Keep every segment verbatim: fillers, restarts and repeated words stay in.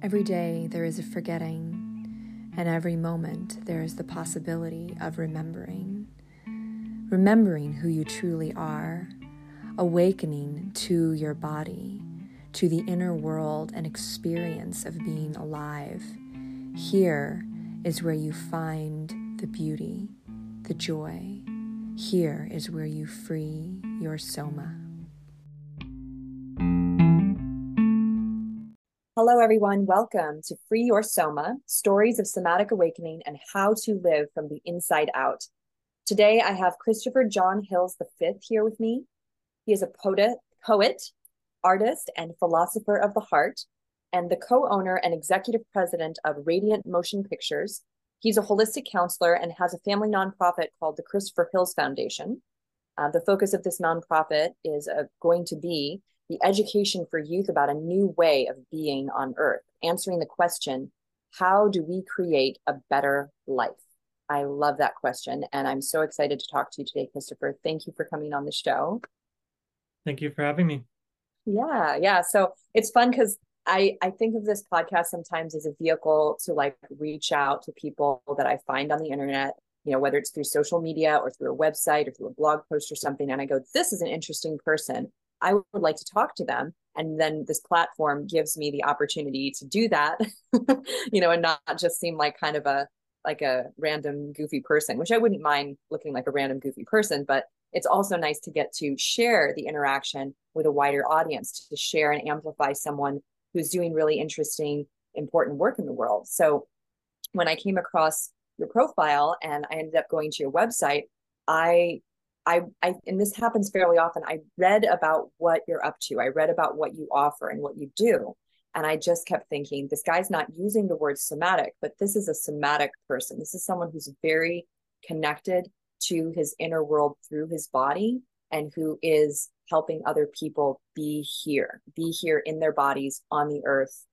Every day there is a forgetting, and every moment there is the possibility of remembering. Remembering who you truly are, awakening to your body, to the inner world and experience of being alive. Here is where you find the beauty, the joy. Here is where you free your soma. Hello, everyone. Welcome to Free Your Soma, Stories of Somatic Awakening and How to Live from the Inside Out. Today, I have Christopher John Hills the fifth here with me. He is a poet, poet, artist, and philosopher of the heart, and the co-owner and executive president of Radiant Motion Pictures. He's a holistic counselor and has a family nonprofit called the Christopher Hills Foundation. Uh, the focus of this nonprofit is uh, going to be the education for youth about a new way of being on Earth, answering the question, how do we create a better life? I love that question, and I'm so excited to talk to you today, Christopher. Thank you for coming on the show. Thank you for having me. Yeah, yeah. So it's fun because I, I think of this podcast sometimes as a vehicle to like reach out to people that I find on the internet, you know, whether it's through social media or through a website or through a blog post or something. And I go, this is an interesting person. I would like to talk to them. And then this platform gives me the opportunity to do that, you know, and not just seem like kind of a, like a random goofy person, which I wouldn't mind looking like a random goofy person, but it's also nice to get to share the interaction with a wider audience, to share and amplify someone who's doing really interesting, important work in the world. So when I came across your profile and I ended up going to your website, I I, I, and this happens fairly often, I read about what you're up to. I read about what you offer and what you do. And I just kept thinking, this guy's not using the word somatic, but this is a somatic person. This is someone who's very connected to his inner world through his body and who is helping other people be here, be here in their bodies on the earth,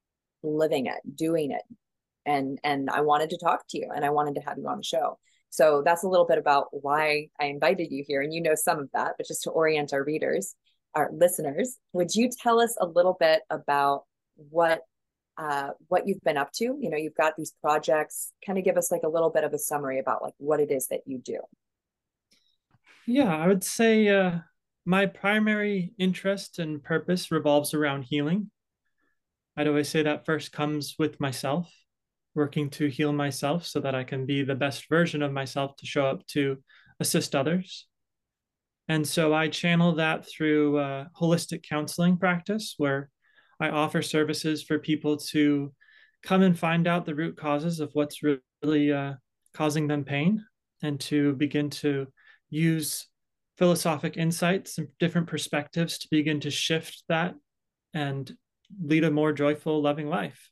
living it, doing it. And, and I wanted to talk to you and I wanted to have you on the show. So that's a little bit about why I invited you here. And you know some of that, but just to orient our readers, our listeners, would you tell us a little bit about what uh, what you've been up to? You know, you've got these projects, kind of give us like a little bit of a summary about like what it is that you do. Yeah, I would say uh, my primary interest and purpose revolves around healing. I'd always say that first comes with myself, working to heal myself so that I can be the best version of myself to show up to assist others. And so I channel that through uh, holistic counseling practice, where I offer services for people to come and find out the root causes of what's really uh, causing them pain, and to begin to use philosophic insights and different perspectives to begin to shift that and lead a more joyful, loving life.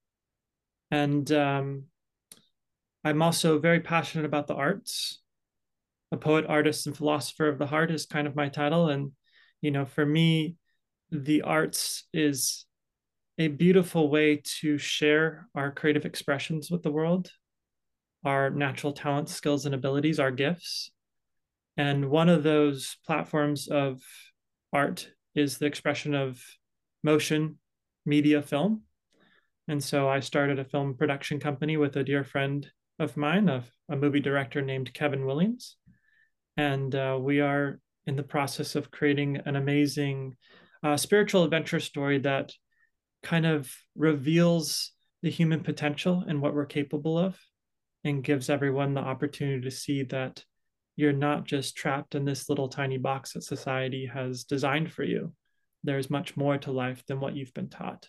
And um, I'm also very passionate about the arts. A poet, artist, and philosopher of the heart is kind of my title. And, you know, for me, the arts is a beautiful way to share our creative expressions with the world, our natural talents, skills, and abilities, our gifts. And one of those platforms of art is the expression of motion, media, film. And so I started a film production company with a dear friend of mine, a, a movie director named Kevin Williams. And uh, we are in the process of creating an amazing uh, spiritual adventure story that kind of reveals the human potential and what we're capable of, and gives everyone the opportunity to see that you're not just trapped in this little tiny box that society has designed for you. There's much more to life than what you've been taught.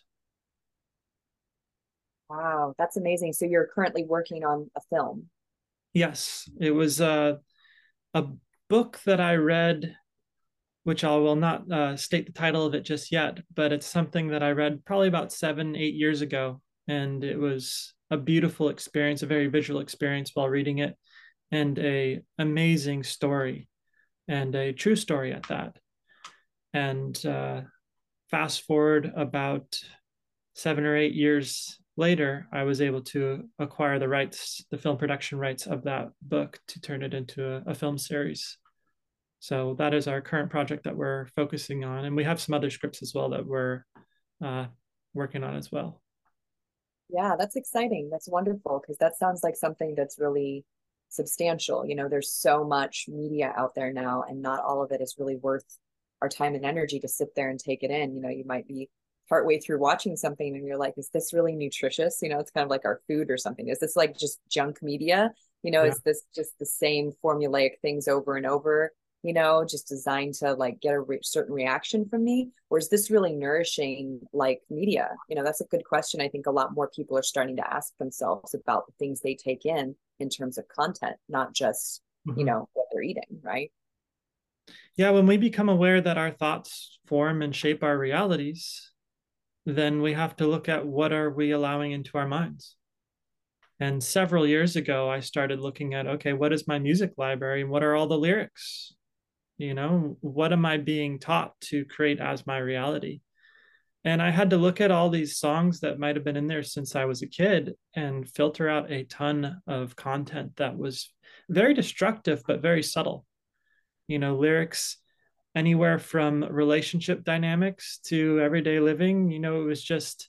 Wow, that's amazing. So you're currently working on a film. Yes, it was uh, a book that I read, which I will not uh, state the title of it just yet, but it's something that I read probably about seven, eight years ago. And it was a beautiful experience, a very visual experience while reading it, and a amazing story, and a true story at that. And uh, fast forward about seven or eight years later, I was able to acquire the rights, the film production rights of that book, to turn it into a, a film series. So that is our current project that we're focusing on. And we have some other scripts as well that we're uh, working on as well. Yeah, that's exciting. That's wonderful because that sounds like something that's really substantial. You know, there's so much media out there now, and not all of it is really worth our time and energy to sit there and take it in. You know, you might be partway through watching something and you're like, is this really nutritious? You know, it's kind of like our food or something. Is this like just junk media? You know, Yeah. is this just the same formulaic things over and over? You know, just designed to like get a re- certain reaction from me? Or is this really nourishing like media? You know, that's a good question. I think a lot more people are starting to ask themselves about the things they take in in terms of content, not just, you Mhm. know, what they're eating, right? Yeah, when we become aware that our thoughts form and shape our realities, then we have to look at what are we allowing into our minds. And several years ago, I started looking at, okay, what is my music library and what are all the lyrics? You know, what am I being taught to create as my reality? And I had to look at all these songs that might have been in there since I was a kid and filter out a ton of content that was very destructive, but very subtle. You know, lyrics anywhere from relationship dynamics to everyday living. You know, it was just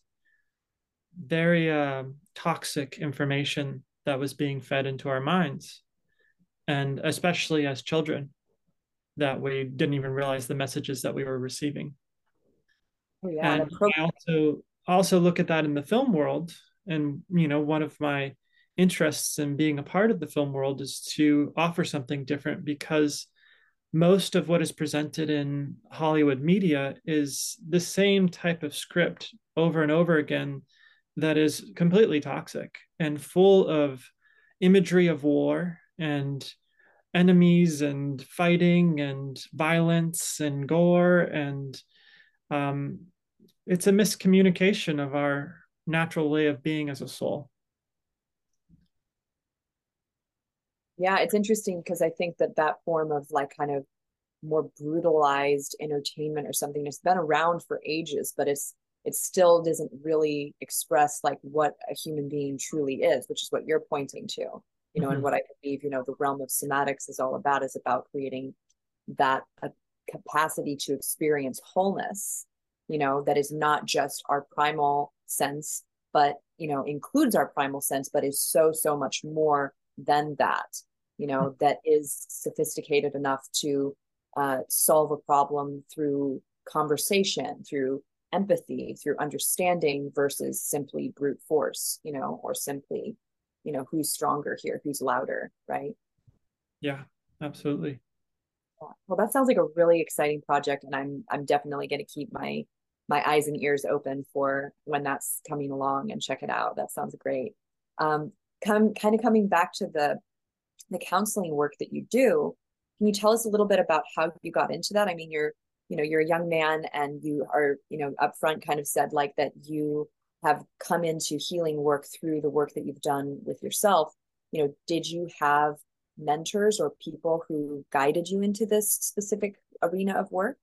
very uh, toxic information that was being fed into our minds, and especially as children, that we didn't even realize the messages that we were receiving. Oh yeah, and a And pro I also also look at that in the film world. And you know, one of my interests in being a part of the film world is to offer something different, because most of what is presented in Hollywood media is the same type of script over and over again that is completely toxic and full of imagery of war and enemies and fighting and violence and gore. And um, it's a miscommunication of our natural way of being as a soul. yeah, it's interesting because I think that that form of like kind of more brutalized entertainment or something that's been around for ages, but it's it still doesn't really express like what a human being truly is, which is what you're pointing to. You know, and Mhm. what I believe, you know, the realm of somatics is all about is about creating that a capacity to experience wholeness, you know, that is not just our primal sense, but, you know, includes our primal sense, but is so, so much more than that, you know, that is sophisticated enough to uh, solve a problem through conversation, through empathy, through understanding versus simply brute force, you know, or simply, you know, who's stronger here, who's louder, right? Yeah, absolutely. Well, that sounds like a really exciting project, and I'm I'm definitely going to keep my my eyes and ears open for when that's coming along and check it out. That sounds great. Um, come kind of coming back to the the counseling work that you do, can you tell us a little bit about how you got into that? I mean, you're you know you're a young man, and you are you know upfront kind of said like that you have come into healing work through the work that you've done with yourself. You know, did you have mentors or people who guided you into this specific arena of work?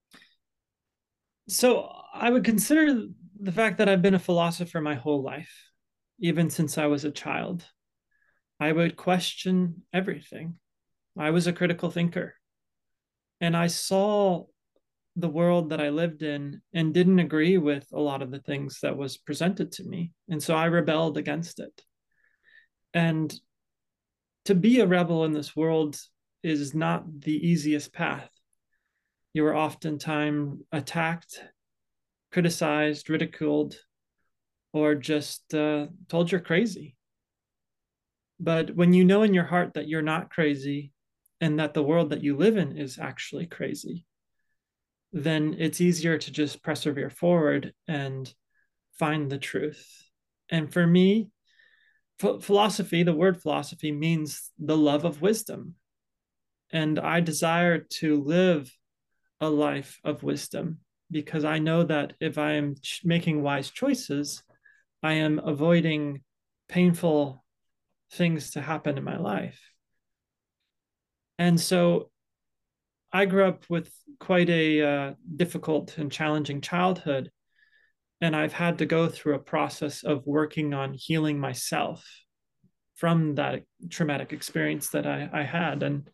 So I would consider the fact that I've been a philosopher my whole life, even since I was a child. I would question everything. I was a critical thinker, and I saw the world that I lived in and didn't agree with a lot of the things that was presented to me. And so I rebelled against it. And to be a rebel in this world is not the easiest path. You are oftentimes attacked, criticized, ridiculed, or just uh, told you're crazy. But when you know in your heart that you're not crazy and that the world that you live in is actually crazy, then it's easier to just persevere forward and find the truth. And for me, ph- philosophy, the word philosophy means the love of wisdom. And I desire to live a life of wisdom, because I know that if I am ch- making wise choices, I am avoiding painful things to happen in my life. And so I grew up with quite a uh, difficult and challenging childhood. And I've had to go through a process of working on healing myself from that traumatic experience that I, I had. And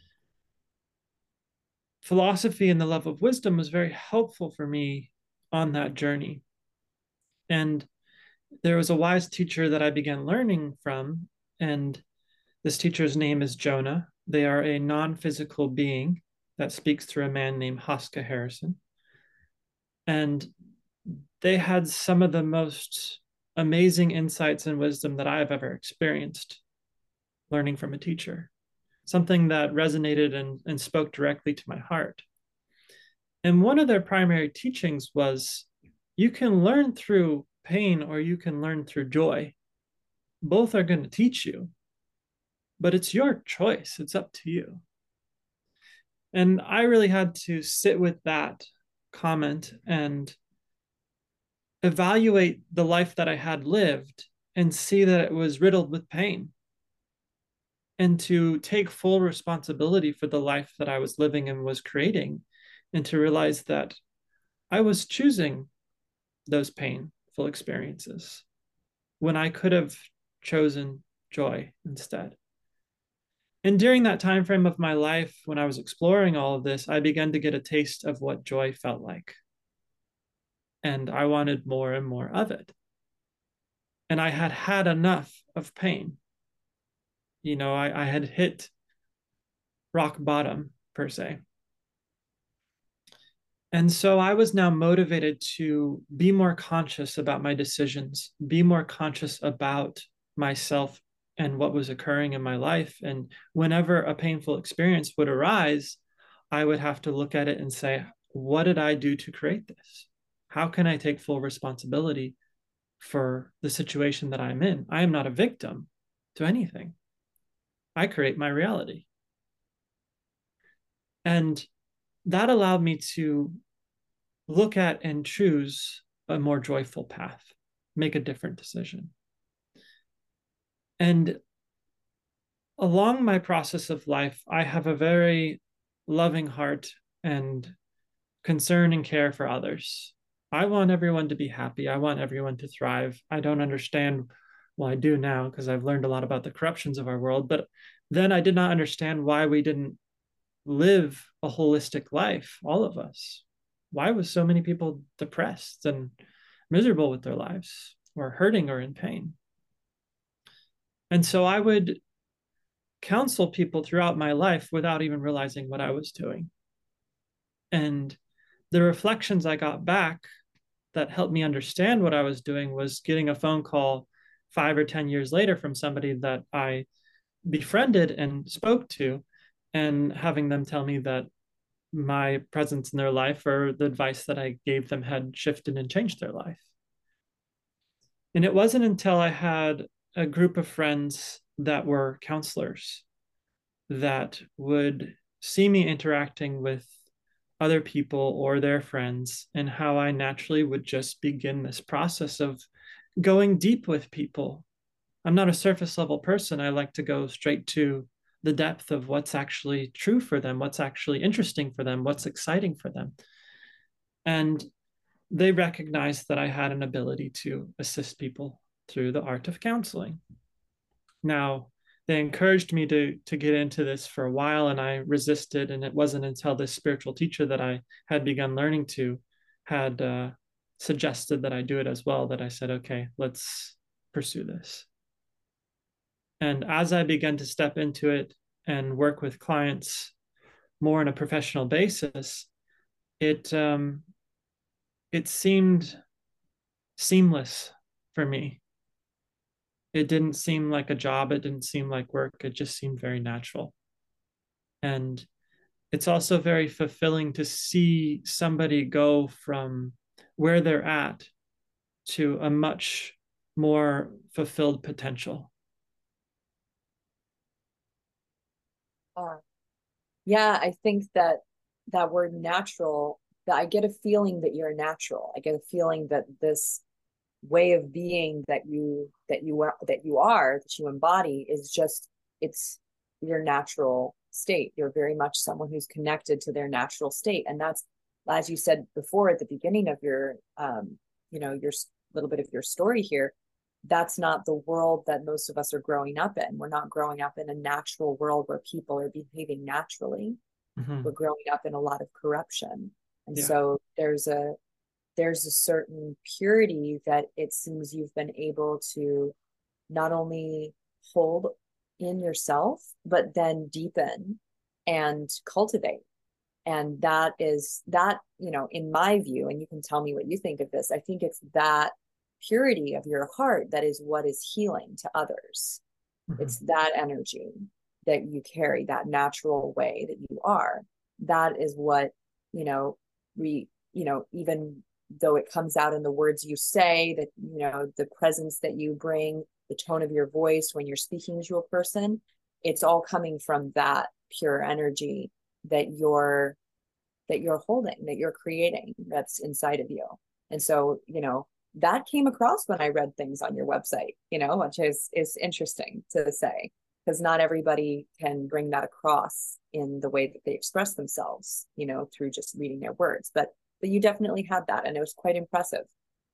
philosophy and the love of wisdom was very helpful for me on that journey. And there was a wise teacher that I began learning from, and this teacher's name is Jonah. They are a non-physical being that speaks through a man named Haska Harrison. And they had some of the most amazing insights and wisdom that I have ever experienced learning from a teacher, something that resonated and, and spoke directly to my heart. And one of their primary teachings was you can learn through pain or you can learn through joy. Both are going to teach you, but it's your choice. It's up to you. And I really had to sit with that comment and evaluate the life that I had lived and see that it was riddled with pain, and to take full responsibility for the life that I was living and was creating, and to realize that I was choosing those painful experiences when I could have chosen joy instead. And during that time frame of my life, when I was exploring all of this, I began to get a taste of what joy felt like. And I wanted more and more of it. And I had had enough of pain. You know, I, I had hit rock bottom, per se. And so I was now motivated to be more conscious about my decisions, be more conscious about myself and what was occurring in my life. And whenever a painful experience would arise, I would have to look at it and say, what did I do to create this? How can I take full responsibility for the situation that I'm in? I am not a victim to anything. I create my reality. And that allowed me to look at and choose a more joyful path, make a different decision. And along my process of life, I have a very loving heart and concern and care for others. I want everyone to be happy. I want everyone to thrive. I don't understand, well, I do now because I've learned a lot about the corruptions of our world, but then I did not understand why we didn't live a holistic life, all of us. Why was so many people depressed and miserable with their lives, or hurting or in pain? And so I would counsel people throughout my life without even realizing what I was doing. And the reflections I got back that helped me understand what I was doing was getting a phone call five or ten years later from somebody that I befriended and spoke to, and having them tell me that my presence in their life or the advice that I gave them had shifted and changed their life. And it wasn't until I had a group of friends that were counselors that would see me interacting with other people or their friends, and how I naturally would just begin this process of going deep with people. I'm not a surface level person. I like to go straight to the depth of what's actually true for them, what's actually interesting for them, what's exciting for them. And they recognized that I had an ability to assist people through the art of counseling. Now, they encouraged me to, to get into this for a while, and I resisted. And it wasn't until this spiritual teacher that I had begun learning to had uh, suggested that I do it as well, that I said, okay, let's pursue this. And as I began to step into it and work with clients more on a professional basis, it um, it seemed seamless for me. It didn't seem like a job. It didn't seem like work. It just seemed very natural. And it's also very fulfilling to see somebody go from where they're at to a much more fulfilled potential. Uh, yeah, I think that that word natural, that I get a feeling that you're natural. I get a feeling that this way of being that you that you are that you are that you embody is just, it's your natural state. You're very much someone who's connected to their natural state, and that's, as you said before at the beginning of your um you know your little bit of your story here, that's not the world that most of us are growing up in. We're not growing up in a natural world where people are behaving naturally. Mm-hmm. We're growing up in a lot of corruption, and yeah. so there's a there's a certain purity that it seems you've been able to not only hold in yourself, but then deepen and cultivate. And that is that, you know, in my view, and you can tell me what you think of this, I think it's that purity of your heart that is what is healing to others. Mm-hmm. It's that energy that you carry, that natural way that you are. That is what, you know, we, you know, even though it comes out in the words you say, that, you know, the presence that you bring, the tone of your voice when you're speaking to a person, it's all coming from that pure energy that you're that you're holding, that you're creating, that's inside of you. And so, you know, that came across when I read things on your website, you know, which is is interesting to say, because not everybody can bring that across in the way that they express themselves, you know, through just reading their words. But but you definitely had that, and it was quite impressive.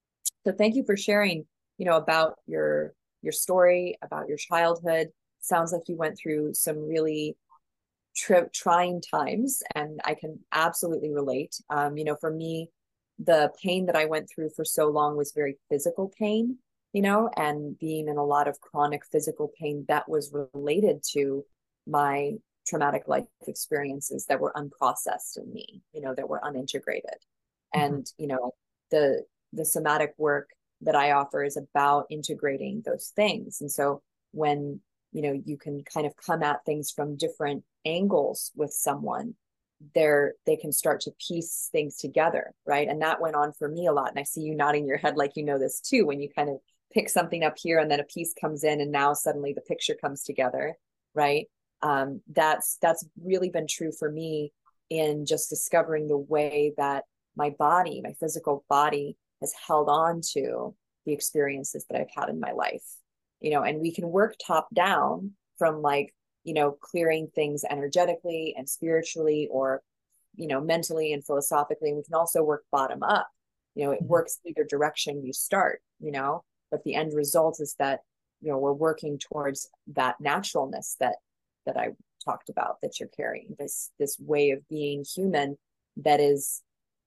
So thank you for sharing, you know, about your your story, about your childhood. Sounds like you went through some really tri- trying times, and I can absolutely relate. Um, you know, for me, the pain that I went through for so long was very physical pain, you know, and being in a lot of chronic physical pain that was related to my traumatic life experiences that were unprocessed in me, you know, that were unintegrated. Mm-hmm. And, you know, the the somatic work that I offer is about integrating those things. And so when, you know, you can kind of come at things from different angles with someone, they're they can start to piece things together, right? And that went on for me a lot. And I see you nodding your head like you know this too, when you kind of pick something up here and then a piece comes in and now suddenly the picture comes together, right? Um, that's that's really been true for me in just discovering the way that my body, my physical body, has held on to the experiences that I've had in my life, you know, and we can work top down from like, you know, clearing things energetically and spiritually, or, you know, mentally and philosophically. And we can also work bottom up, you know, it works either direction you start, you know, but the end result is that, you know, we're working towards that naturalness that, that I talked about, that you're carrying, this, this way of being human that is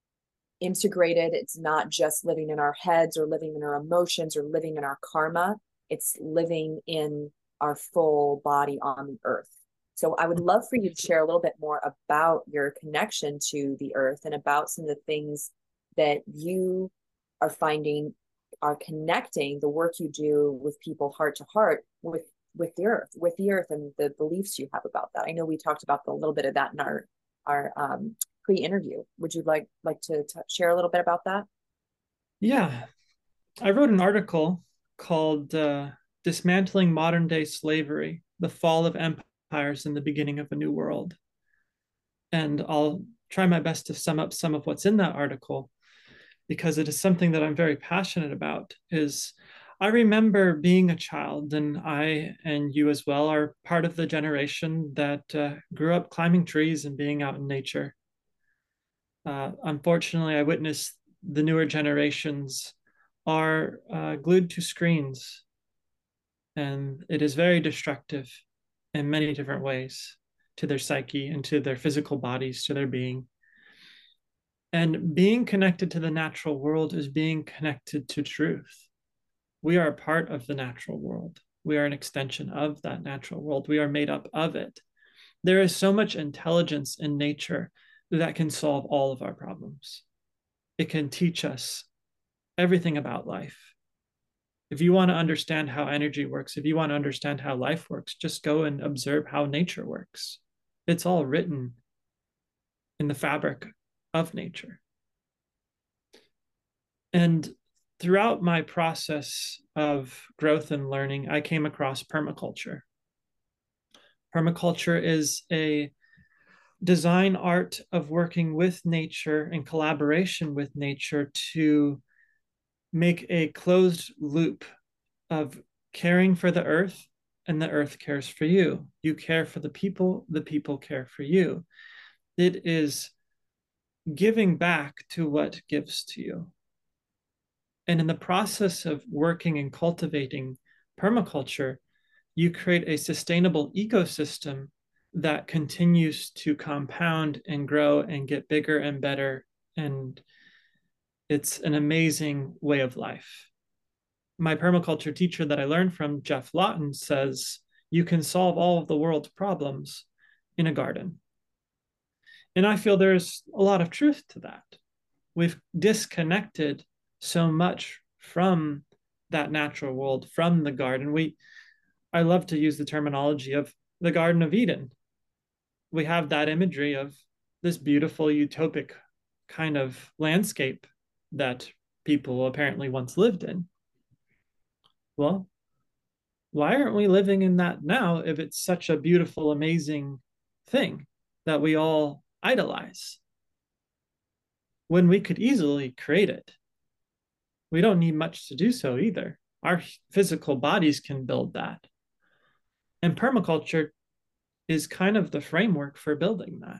integrated. It's not just living in our heads or living in our emotions or living in our karma. It's living in our full body on the earth. So I would love for you to share a little bit more about your connection to the earth and about some of the things that you are finding are connecting the work you do with people heart to heart with with the earth, with the earth and the beliefs you have about that. I know we talked about a little bit of that in our our um, pre-interview. Would you like like to t- share a little bit about that? Yeah, I wrote an article called uh, Dismantling Modern Day Slavery, the Fall of Empires and the Beginning of a New World. And I'll try my best to sum up some of what's in that article, because it is something that I'm very passionate about. Is I remember being a child, and I and you as well are part of the generation that uh, grew up climbing trees and being out in nature. Uh, unfortunately, I witnessed the newer generations are uh, glued to screens, and it is very destructive in many different ways to their psyche and to their physical bodies, to their being. And being connected to the natural world is being connected to truth. We are a part of the natural world. We are an extension of that natural world. We are made up of it. There is so much intelligence in nature that can solve all of our problems. It can teach us everything about life. If you want to understand how energy works, if you want to understand how life works, just go and observe how nature works. It's all written in the fabric of nature. And throughout my process of growth and learning, I came across permaculture. Permaculture is a design art of working with nature in collaboration with nature to make a closed loop of caring for the earth, and the earth cares for you. You care for the people, the people care for you. It is giving back to what gives to you. And in the process of working and cultivating permaculture, you create a sustainable ecosystem that continues to compound and grow and get bigger and better and It's an amazing way of life. My permaculture teacher that I learned from, Jeff Lawton, says you can solve all of the world's problems in a garden. And I feel there's a lot of truth to that. We've disconnected so much from that natural world, from the garden. We, I love to use the terminology of the Garden of Eden. We have that imagery of this beautiful utopic kind of landscape that people apparently once lived in. Well, why aren't we living in that now if it's such a beautiful, amazing thing that we all idolize? When we could easily create it. We don't need much to do so either. Our physical bodies can build that. And permaculture is kind of the framework for building that.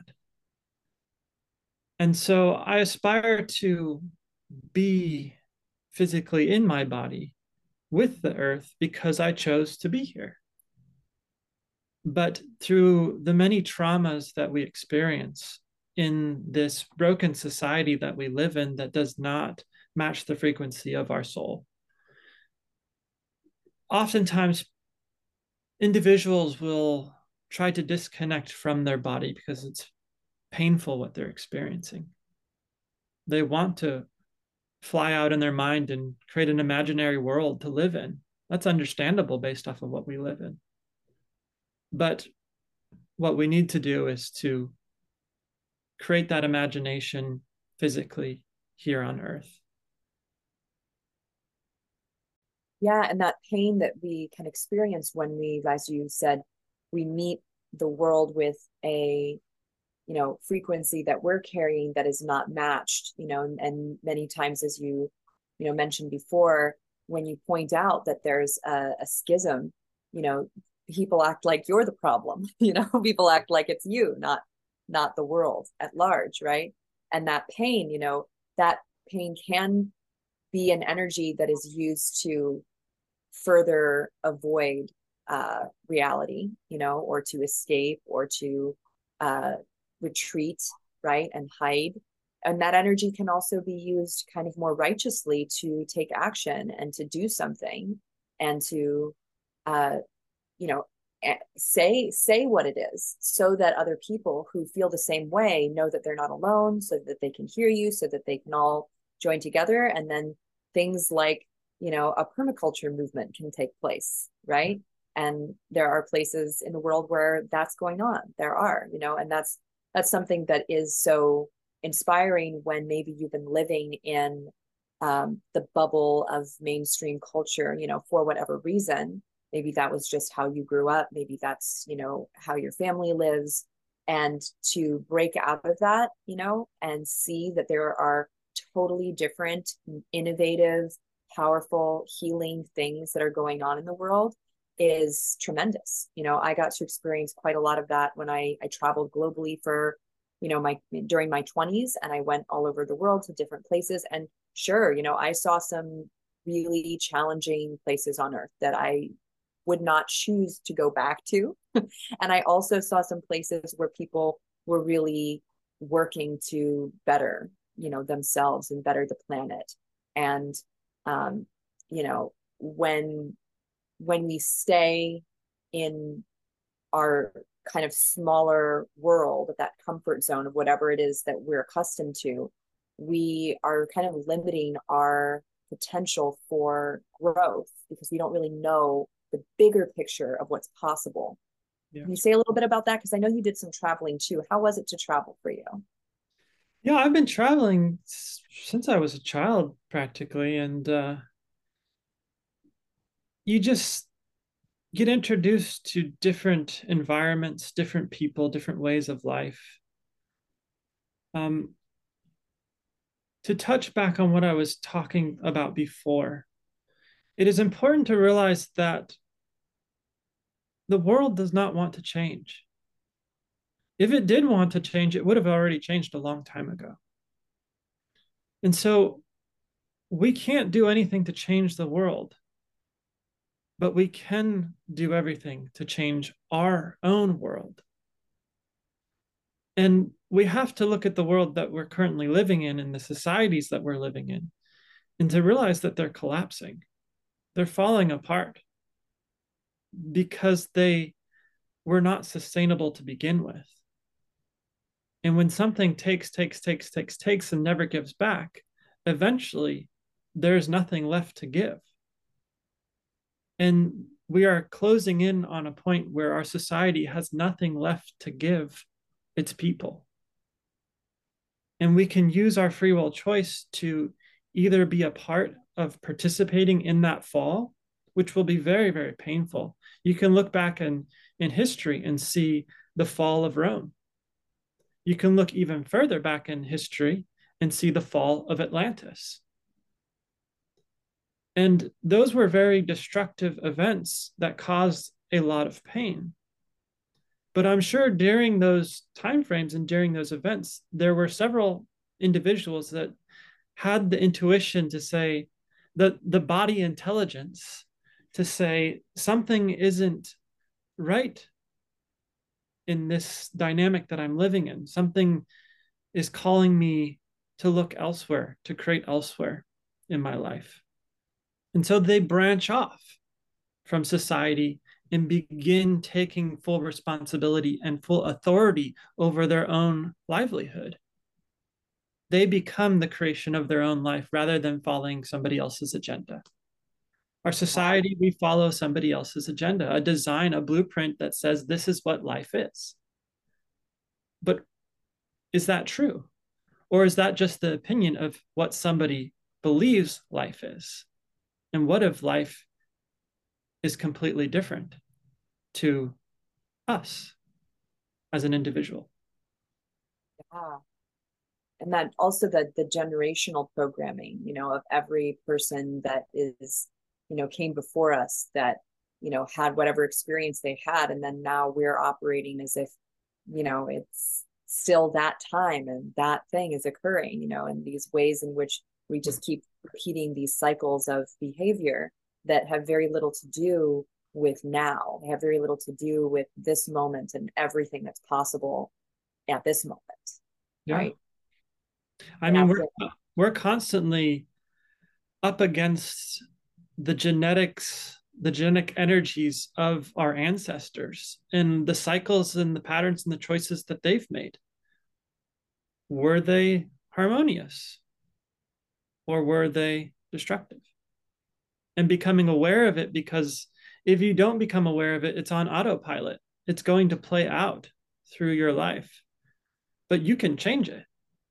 And so I aspire to be physically in my body with the earth because I chose to be here. But through the many traumas that we experience in this broken society that we live in that does not match the frequency of our soul, oftentimes individuals will try to disconnect from their body because it's painful what they're experiencing. They want to fly out in their mind and create an imaginary world to live in. That's understandable based off of what we live in. But what we need to do is to create that imagination physically here on earth. Yeah, and that pain that we can experience when we, as you said, we meet the world with a, you know, frequency that we're carrying that is not matched, you know, and, and many times, as you, you know, mentioned before, when you point out that there's a, a schism, you know, people act like you're the problem, you know, people act like it's you, not, not the world at large, right? And that pain, you know, that pain can be an energy that is used to further avoid uh, reality, you know, or to escape or to uh, retreat, right, and hide. And that energy can also be used kind of more righteously to take action and to do something and to, uh, you know, say say what it is, so that other people who feel the same way know that they're not alone, so that they can hear you, so that they can all join together. And then things like, you know, a permaculture movement can take place, right? And there are places in the world where that's going on. There are, you know, and that's that's something that is so inspiring when maybe you've been living in um, the bubble of mainstream culture, you know, for whatever reason. Maybe that was just how you grew up. Maybe that's, you know, how your family lives. And to break out of that, you know, and see that there are totally different, innovative, powerful, healing things that are going on in the world is tremendous. You know, I got to experience quite a lot of that when I, I traveled globally for, you know, my, during my twenties, and I went all over the world to different places. And sure, you know, I saw some really challenging places on earth that I would not choose to go back to. And I also saw some places where people were really working to better, you know, themselves and better the planet. And, um, you know, when, when we stay in our kind of smaller world, that comfort zone of whatever it is that we're accustomed to, we are kind of limiting our potential for growth because we don't really know the bigger picture of what's possible. Yeah. Can you say a little bit about that? Because I know you did some traveling too. How was it to travel for you? Yeah, I've been traveling since I was a child practically. And uh, you just get introduced to different environments, different people, different ways of life. Um, to touch back on what I was talking about before, it is important to realize that the world does not want to change. If it did want to change, it would have already changed a long time ago. And so we can't do anything to change the world, but we can do everything to change our own world. And we have to look at the world that we're currently living in and the societies that we're living in, and to realize that they're collapsing. They're falling apart because they were not sustainable to begin with. And when something takes, takes, takes, takes, takes, and never gives back, eventually there's nothing left to give. And we are closing in on a point where our society has nothing left to give its people. And we can use our free will choice to either be a part of participating in that fall, which will be very, very painful. You can look back in, in history and see the fall of Rome. You can look even further back in history and see the fall of Atlantis. And those were very destructive events that caused a lot of pain. But I'm sure during those timeframes and during those events, there were several individuals that had the intuition to say, the, the body intelligence to say something isn't right in this dynamic that I'm living in. Something is calling me to look elsewhere, to create elsewhere in my life. And so they branch off from society and begin taking full responsibility and full authority over their own livelihood. They become the creation of their own life rather than following somebody else's agenda. Our society, we follow somebody else's agenda, a design, a blueprint that says this is what life is. But is that true? Or is that just the opinion of what somebody believes life is? And what if life is completely different to us as an individual? Yeah. And that also the the generational programming, you know, of every person that is, you know, came before us that, you know, had whatever experience they had. And then now we're operating as if, you know, it's still that time and that thing is occurring, you know, and these ways in which we just keep repeating these cycles of behavior that have very little to do with now. They have very little to do with this moment and everything that's possible at this moment. Yeah. Right. I mean, we're, we're constantly up against the genetics, the genetic energies of our ancestors and the cycles and the patterns and the choices that they've made. Were they harmonious or were they destructive? And becoming aware of it, because if you don't become aware of it, it's on autopilot. It's going to play out through your life, but you can change it.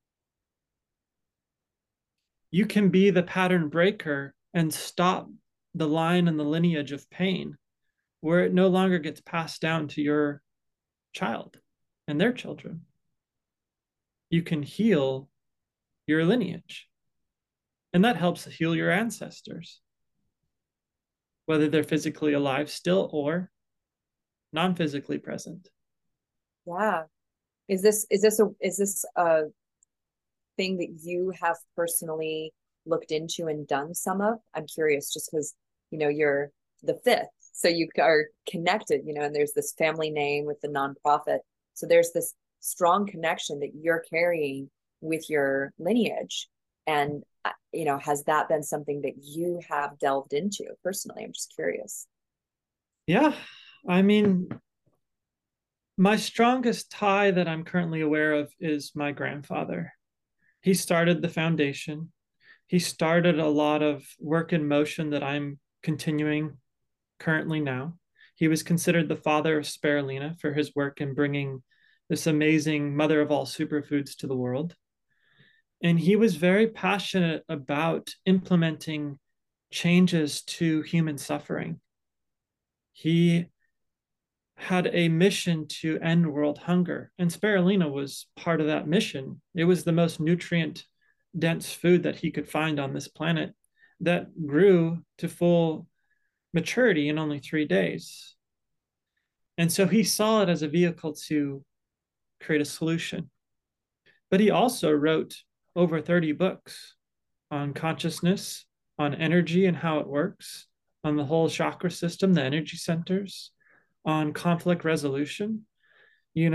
You can be the pattern breaker and stop the line and the lineage of pain where it no longer gets passed down to your child and their children. You can heal your lineage. And that helps heal your ancestors, whether they're physically alive still or non-physically present. Yeah. Is this, is this a, is this a thing that you have personally looked into and done some of? I'm curious just because, you know, you're the fifth, so you are connected, you know, and there's this family name with the nonprofit. So there's this strong connection that you're carrying with your lineage. And, you know, has that been something that you have delved into personally? I'm just curious. Yeah. I mean, my strongest tie that I'm currently aware of is my grandfather. He started the foundation. He started a lot of work in motion that I'm continuing currently now. He was considered the father of spirulina for his work in bringing this amazing mother of all superfoods to the world. And he was very passionate about implementing changes to human suffering. He had a mission to end world hunger, and spirulina was part of that mission. It was the most nutrient dense food that he could find on this planet that grew to full maturity in only three days. And so he saw it as a vehicle to create a solution. But he also wrote over thirty books on consciousness, on energy and how it works, on the whole chakra system, the energy centers, on conflict resolution. You know,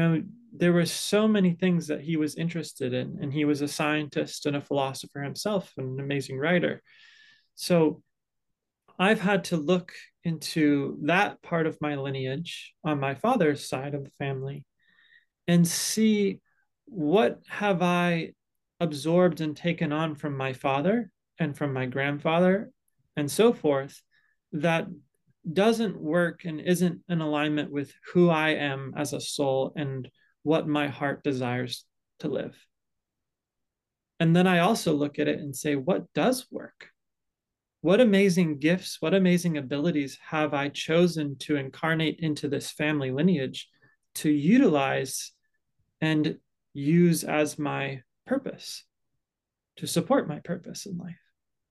there were so many things that he was interested in, and he was a scientist and a philosopher himself and an amazing writer. So I've had to look into that part of my lineage on my father's side of the family and see, what have I absorbed and taken on from my father and from my grandfather and so forth that doesn't work and isn't in alignment with who I am as a soul and what my heart desires to live. And then I also look at it and say, what does work? What amazing gifts, what amazing abilities have I chosen to incarnate into this family lineage to utilize and use as my purpose, to support my purpose in life?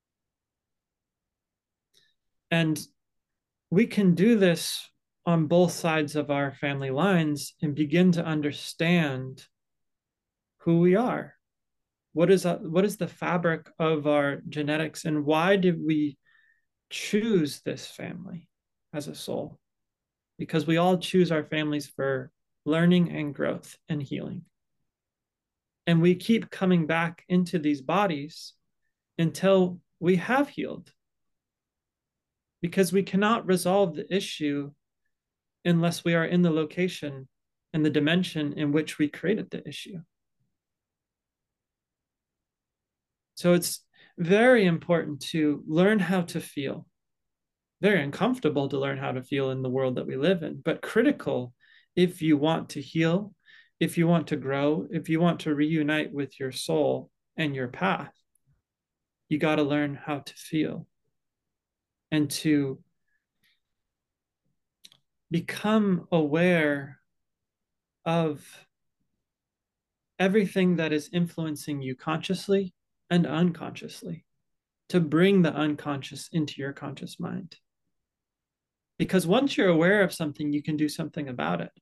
And we can do this on both sides of our family lines and begin to understand who we are. What is, uh, what is the fabric of our genetics, and why did we choose this family as a soul? Because we all choose our families for learning and growth and healing. And we keep coming back into these bodies until we have healed. Because we cannot resolve the issue unless we are in the location and the dimension in which we created the issue. So it's very important to learn how to feel. Very uncomfortable to learn how to feel in the world that we live in, but critical if you want to heal, if you want to grow, if you want to reunite with your soul and your path. You got to learn how to feel and to become aware of everything that is influencing you consciously and unconsciously, to bring the unconscious into your conscious mind. Because once you're aware of something, you can do something about it.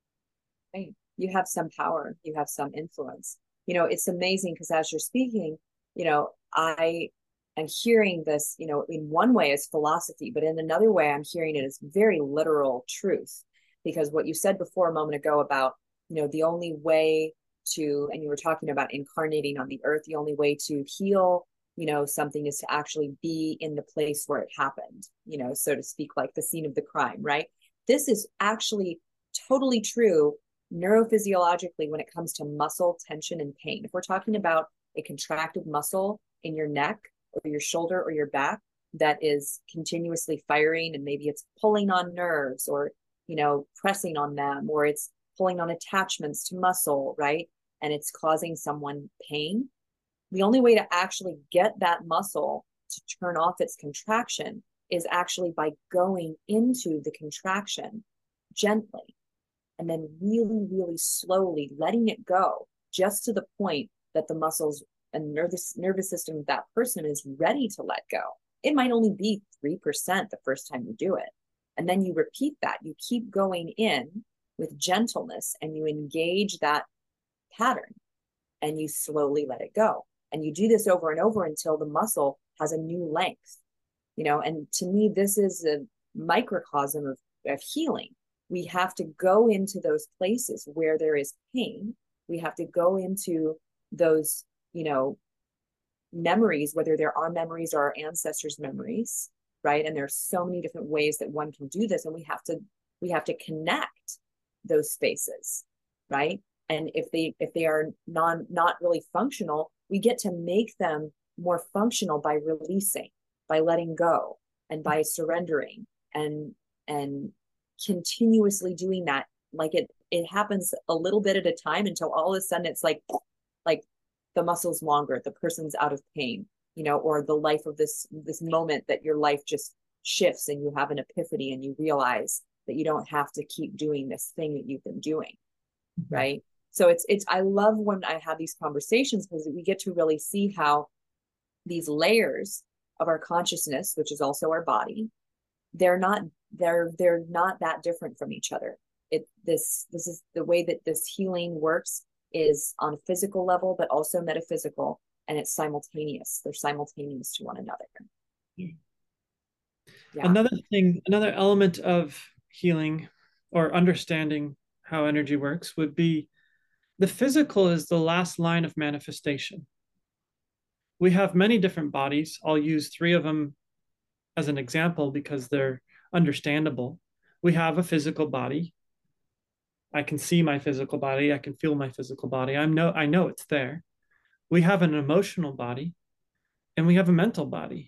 Right. You have some power, you have some influence. You know, it's amazing because as you're speaking, you know, I am hearing this, you know, in one way as philosophy, but in another way, I'm hearing it as very literal truth. Because what you said before a moment ago about, you know, the only way to, and you were talking about incarnating on the earth, the only way to heal, you know, something is to actually be in the place where it happened, you know, so to speak, like the scene of the crime, right? This is actually totally true neurophysiologically when it comes to muscle tension and pain. If we're talking about a contracted muscle in your neck or your shoulder or your back that is continuously firing, and maybe it's pulling on nerves or, you know, pressing on them, or it's pulling on attachments to muscle, right? And it's causing someone pain. The only way to actually get that muscle to turn off its contraction is actually by going into the contraction gently and then really, really slowly letting it go just to the point that the muscles and nervous nervous system of that person is ready to let go. It might only be three percent the first time you do it. And then you repeat that. You keep going in with gentleness and you engage that pattern and you slowly let it go. And you do this over and over until the muscle has a new length, you know, and to me, this is a microcosm of, of healing. We have to go into those places where there is pain. We have to go into those, you know, memories, whether they're our memories or our ancestors' memories, right? And there's so many different ways that one can do this. And we have to, we have to connect those spaces, right? And if they, if they are non, not really functional, we get to make them more functional by releasing, by letting go, and by surrendering, and, and continuously doing that. Like it, it happens a little bit at a time until all of a sudden it's like, like the muscle's longer, the person's out of pain, you know, or the life of this, this moment that your life just shifts and you have an epiphany and you realize that you don't have to keep doing this thing that you've been doing. Mm-hmm. Right. So it's, it's, I love when I have these conversations because we get to really see how these layers of our consciousness, which is also our body, they're not, they're, they're not that different from each other. It, this, this is the way that this healing works, is on a physical level, but also metaphysical, and it's simultaneous. They're simultaneous to one another. Yeah. Yeah. Another thing, another element of healing or understanding how energy works would be The physical is the last line of manifestation. We have many different bodies. I'll use three of them as an example because they're understandable. We have a physical body. I can see my physical body. I can feel my physical body. I know, I know it's there. We have an emotional body and we have a mental body.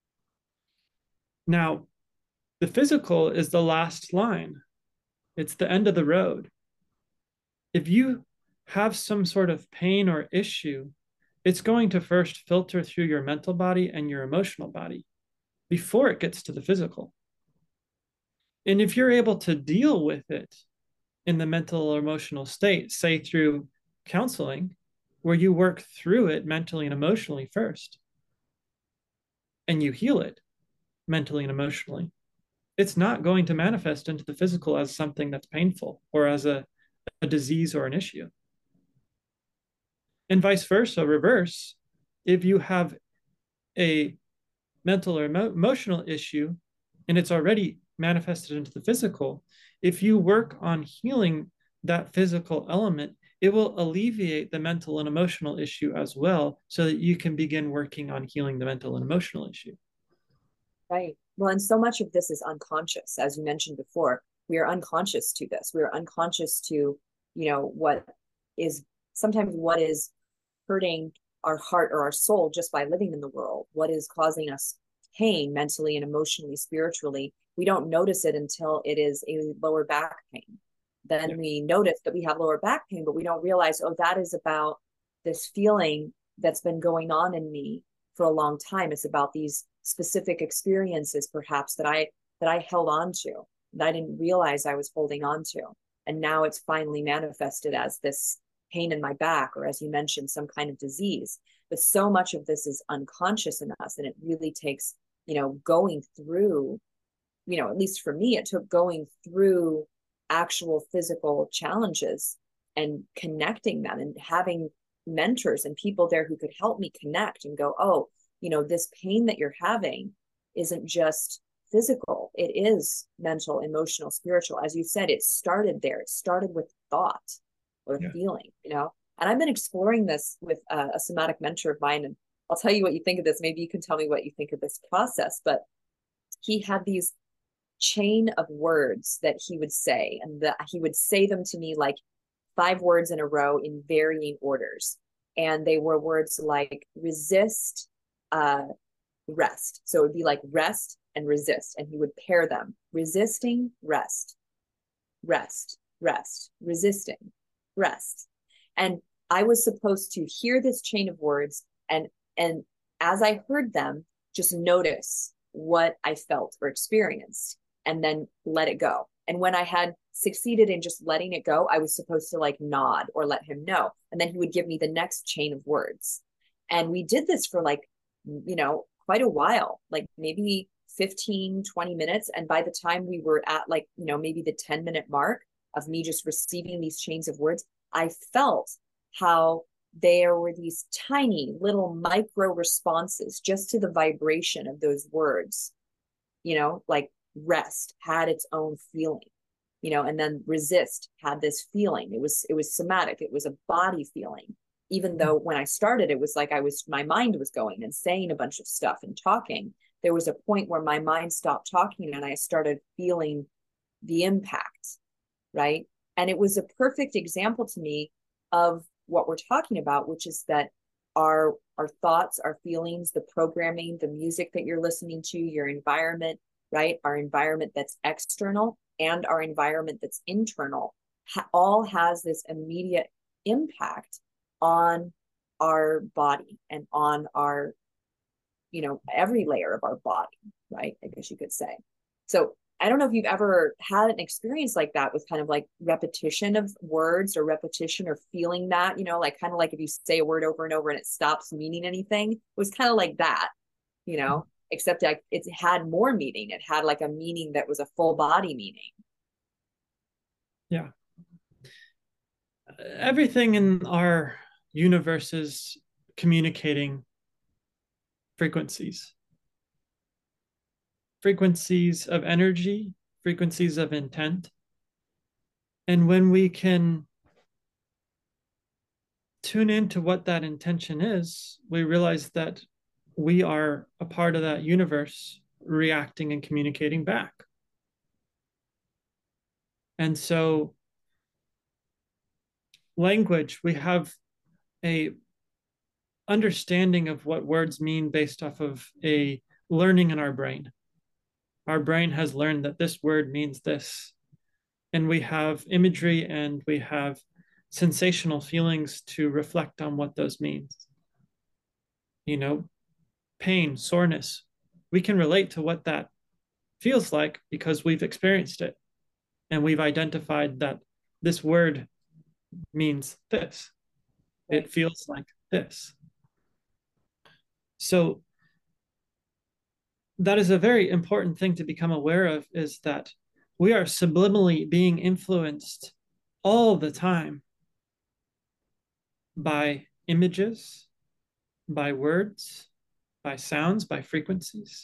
Now, the physical is the last line. It's the end of the road. If you have some sort of pain or issue, it's going to first filter through your mental body and your emotional body before it gets to the physical. And if you're able to deal with it in the mental or emotional state, say through counseling, where you work through it mentally and emotionally first, and you heal it mentally and emotionally, it's not going to manifest into the physical as something that's painful or as a, a disease or an issue. And vice versa, reverse, if you have a mental or emo- emotional issue and it's already manifested into the physical, if you work on healing that physical element, it will alleviate the mental and emotional issue as well, so that you can begin working on healing the mental and emotional issue. Right. Well, and so much of this is unconscious, as you mentioned before. We are unconscious to this. We are unconscious to, you know, what is sometimes what is hurting our heart or our soul just by living in the world, what is causing us pain mentally and emotionally, spiritually. We don't notice it until it is a lower back pain. Then yeah. we notice that we have lower back pain, but we don't realize, oh, that is about this feeling that's been going on in me for a long time. It's about these specific experiences, perhaps, that I that I held on to, that I didn't realize I was holding on to. And now it's finally manifested as this pain in my back, or as you mentioned, some kind of disease. But so much of this is unconscious in us. And it really takes, you know, going through, you know, at least for me, it took going through actual physical challenges and connecting them and having mentors and people there who could help me connect and go, oh, you know, this pain that you're having isn't just physical. It is mental, emotional, spiritual. As you said, it started there. It started with thought or yeah. feeling, you know. And I've been exploring this with uh, a somatic mentor of mine, and I'll tell you what you think of this. Maybe you can tell me what you think of this process. But he had these chain of words that he would say, and that he would say them to me like five words in a row in varying orders. And they were words like resist, uh, rest. So it would be like rest and resist. And he would pair them: resisting, rest, rest, rest, resisting, rest. And I was supposed to hear this chain of words, and and as I heard them, just notice what I felt or experienced, and then let it go. And when I had succeeded in just letting it go, I was supposed to like nod or let him know. And then he would give me the next chain of words. And we did this for like, you know, quite a while, like maybe fifteen, twenty minutes. And by the time we were at like, you know, maybe the ten minute mark of me just receiving these chains of words, I felt how there were these tiny little micro responses just to the vibration of those words, you know, like rest had its own feeling, you know, and then resist had this feeling. It was, it was somatic. It was a body feeling, even though when I started, it was like I was, my mind was going and saying a bunch of stuff and talking. There was a point where my mind stopped talking and I started feeling the impact, right? And it was a perfect example to me of what we're talking about, which is that our our thoughts, our feelings, the programming, the music that you're listening to, your environment, right? Our environment that's external and our environment that's internal ha- all has this immediate impact on our body and on our, you know, every layer of our body, right? I guess you could say. So I don't know if you've ever had an experience like that with kind of like repetition of words or repetition or feeling that, you know, like kind of like if you say a word over and over and it stops meaning anything. It was kind of like that, you know, except like it had more meaning. It had like a meaning that was a full body meaning. Yeah. Everything in our universe is communicating frequencies. Frequencies of energy, frequencies of intent. And when we can tune into what that intention is, we realize that we are a part of that universe reacting and communicating back. And so language, we have a understanding of what words mean based off of a learning in our brain. Our brain has learned that this word means this. And we have imagery and we have sensational feelings to reflect on what those means. You know, pain, soreness. We can relate to what that feels like because we've experienced it. And we've identified that this word means this. Right. It feels like this. So that is a very important thing to become aware of, is that we are subliminally being influenced all the time by images, by words, by sounds, by frequencies,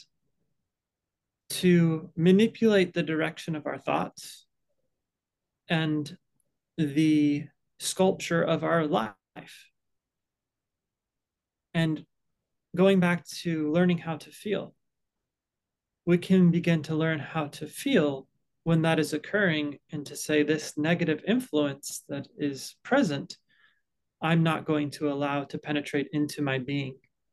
to manipulate the direction of our thoughts and the sculpture of our life. And going back to learning how to feel, we can begin to learn how to feel when that is occurring, and to say, this negative influence that is present, I'm not going to allow to penetrate into my being.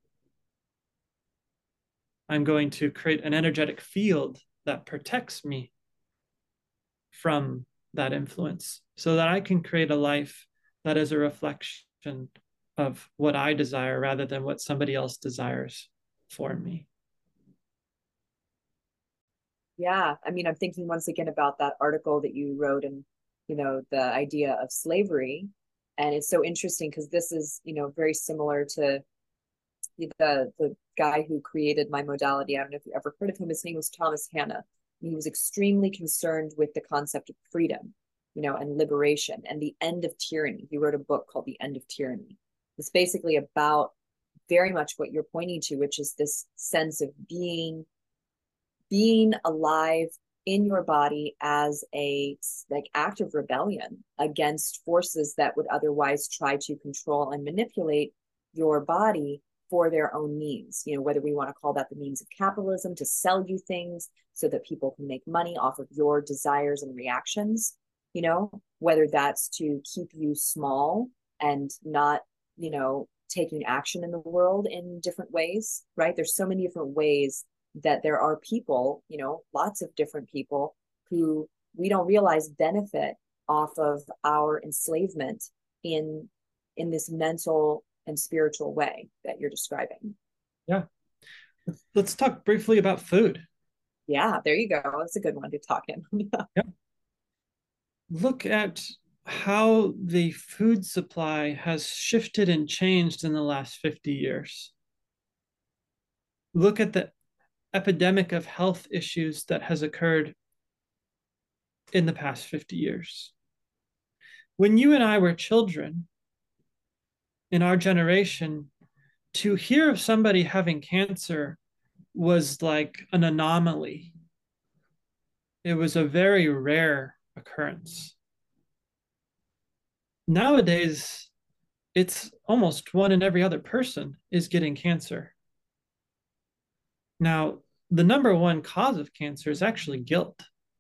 I'm going to create an energetic field that protects me from that influence, so that I can create a life that is a reflection of what I desire rather than what somebody else desires for me. Yeah, I mean, I'm thinking once again about that article that you wrote, and, you know, the idea of slavery. And it's so interesting because this is, you know, very similar to the the guy who created my modality. I don't know if you ever heard of him. His name was Thomas Hanna. And he was extremely concerned with the concept of freedom, you know, and liberation and the end of tyranny. He wrote a book called The End of Tyranny. It's basically about very much what you're pointing to, which is this sense of being being alive in your body as a like act of rebellion against forces that would otherwise try to control and manipulate your body for their own means. You know, whether we want to call that the means of capitalism, to sell you things so that people can make money off of your desires and reactions, you know, whether that's to keep you small and not, you know, taking action in the world in different ways, right? There's so many different ways that there are people, you know, lots of different people who we don't realize benefit off of our enslavement in in this mental and spiritual way that you're describing. Yeah. Let's talk briefly about food. Yeah, there you go. That's a good one to talk in. Yeah. Look at how the food supply has shifted and changed in the last fifty years. Look at the epidemic of health issues that has occurred in the past fifty years. When you and I were children, in our generation, to hear of somebody having cancer was like an anomaly. It was a very rare occurrence. Nowadays, it's almost one in every other person is getting cancer. Now, the number one cause of cancer is actually guilt.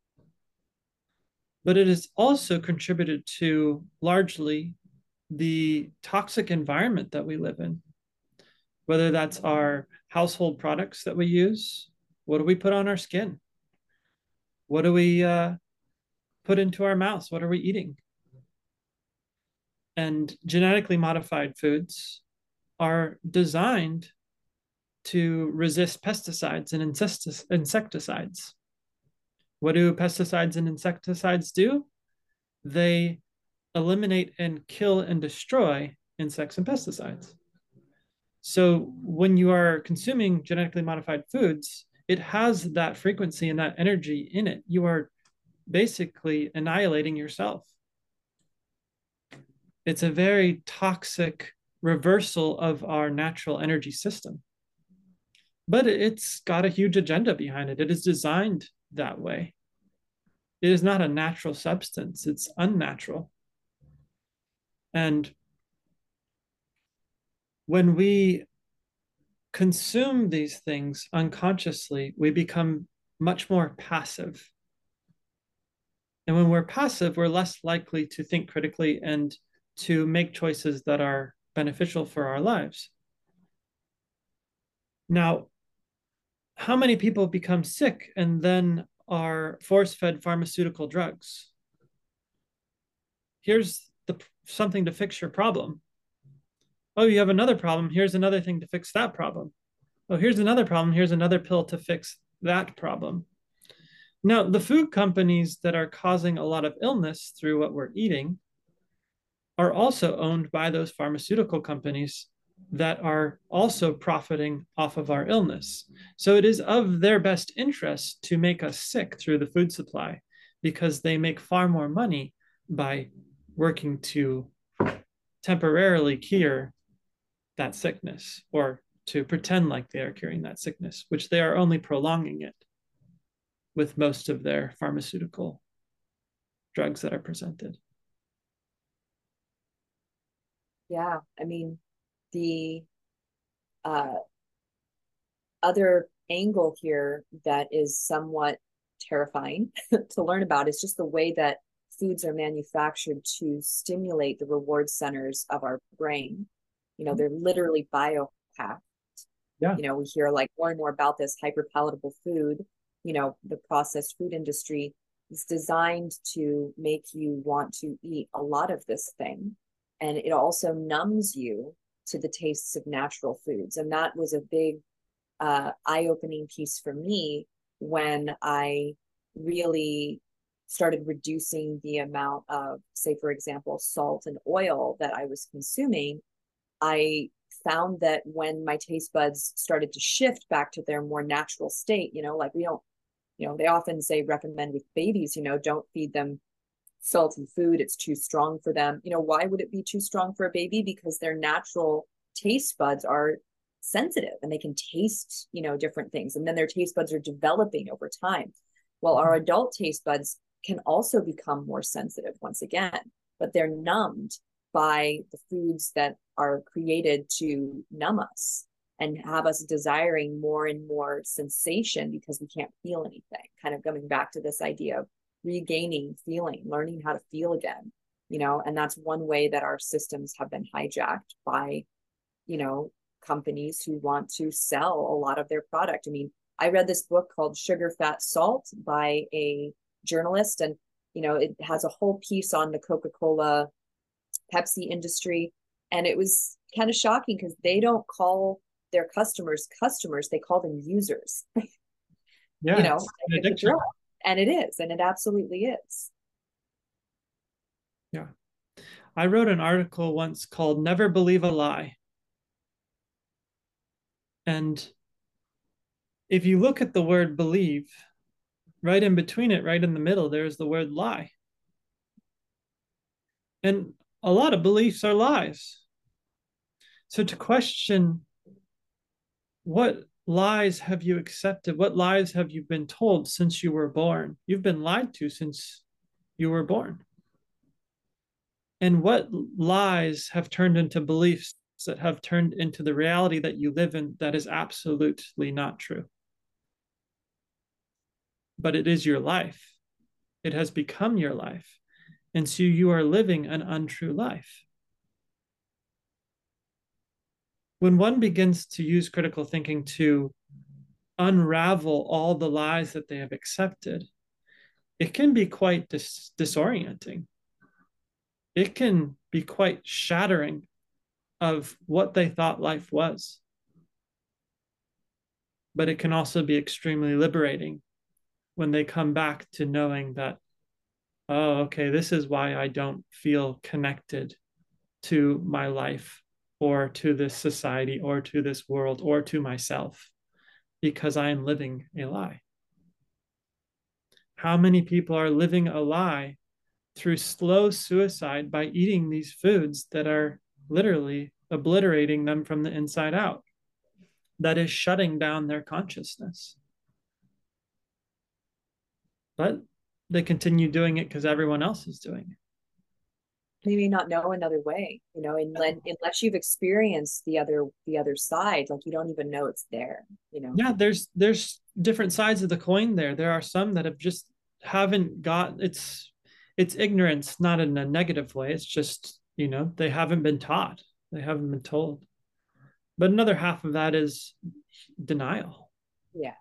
But it is also contributed to largely the toxic environment that we live in, whether that's our household products that we use. What do we put on our skin? What do we uh, put into our mouths? What are we eating? And genetically modified foods are designed to resist pesticides and insecticides. What do pesticides and insecticides do? They eliminate and kill and destroy insects and pesticides. So when you are consuming genetically modified foods, it has that frequency and that energy in it. You are basically annihilating yourself. It's a very toxic reversal of our natural energy system. But it's got a huge agenda behind it. It is designed that way. It is not a natural substance, it's unnatural. And when we consume these things unconsciously, we become much more passive. And when we're passive, we're less likely to think critically and to make choices that are beneficial for our lives. Now, how many people become sick and then are force-fed pharmaceutical drugs? Here's the something to fix your problem. Oh, you have another problem. Here's another thing to fix that problem. Oh, here's another problem. Here's another pill to fix that problem. Now, the food companies that are causing a lot of illness through what we're eating are also owned by those pharmaceutical companies that are also profiting off of our illness. So it is of their best interest to make us sick through the food supply because they make far more money by working to temporarily cure that sickness or to pretend like they are curing that sickness, which they are only prolonging it with most of their pharmaceutical drugs that are presented. Yeah, I mean, the uh, other angle here that is somewhat terrifying to learn about is just the way that foods are manufactured to stimulate the reward centers of our brain. You know, they're literally biohacked. Yeah. You know, we hear like more and more about this hyper palatable food. You know, the processed food industry is designed to make you want to eat a lot of this thing. And it also numbs you to the tastes of natural foods. And that was a big uh, eye-opening piece for me when I really started reducing the amount of, say, for example, salt and oil that I was consuming. I found that when my taste buds started to shift back to their more natural state, you know, like we don't, you know, they often say recommend with babies, you know, don't feed them salty food. It's too strong for them. You know, why would it be too strong for a baby? Because their natural taste buds are sensitive and they can taste, you know, different things. And then their taste buds are developing over time. Well, our adult taste buds can also become more sensitive once again, but they're numbed by the foods that are created to numb us and have us desiring more and more sensation because we can't feel anything. Kind of coming back to this idea of regaining feeling, learning how to feel again, you know, and that's one way that our systems have been hijacked by, you know, companies who want to sell a lot of their product. I mean, I read this book called Sugar, Fat, Salt by a journalist, and, you know, it has a whole piece on the Coca-Cola, Pepsi industry. And it was kind of shocking because they don't call their customers customers, they call them users. Yeah, you know, it's it's a drug. And it is, and it absolutely is. Yeah. I wrote an article once called Never Believe a Lie. And if you look at the word believe, right in between it, right in the middle, there's the word lie. And a lot of beliefs are lies. So to question what lies have you accepted? What lies have you been told since you were born? You've been lied to since you were born. And what lies have turned into beliefs that have turned into the reality that you live in that is absolutely not true? But it is your life. It has become your life. And so you are living an untrue life. When one begins to use critical thinking to unravel all the lies that they have accepted, it can be quite dis- disorienting. It can be quite shattering of what they thought life was. But it can also be extremely liberating when they come back to knowing that, oh, okay, this is why I don't feel connected to my life or to this society or to this world or to myself, because I am living a lie. How many people are living a lie through slow suicide by eating these foods that are literally obliterating them from the inside out? That is shutting down their consciousness. But they continue doing it because everyone else is doing it. they may not know another way, you know, unless, unless you've experienced the other, the other side, like you don't even know it's there, you know? Yeah, there's there's different sides of the coin there. There are some that have just haven't got it's it's ignorance, not in a negative way. It's just, you know, they haven't been taught. They haven't been told. But another half of that is denial. Yeah.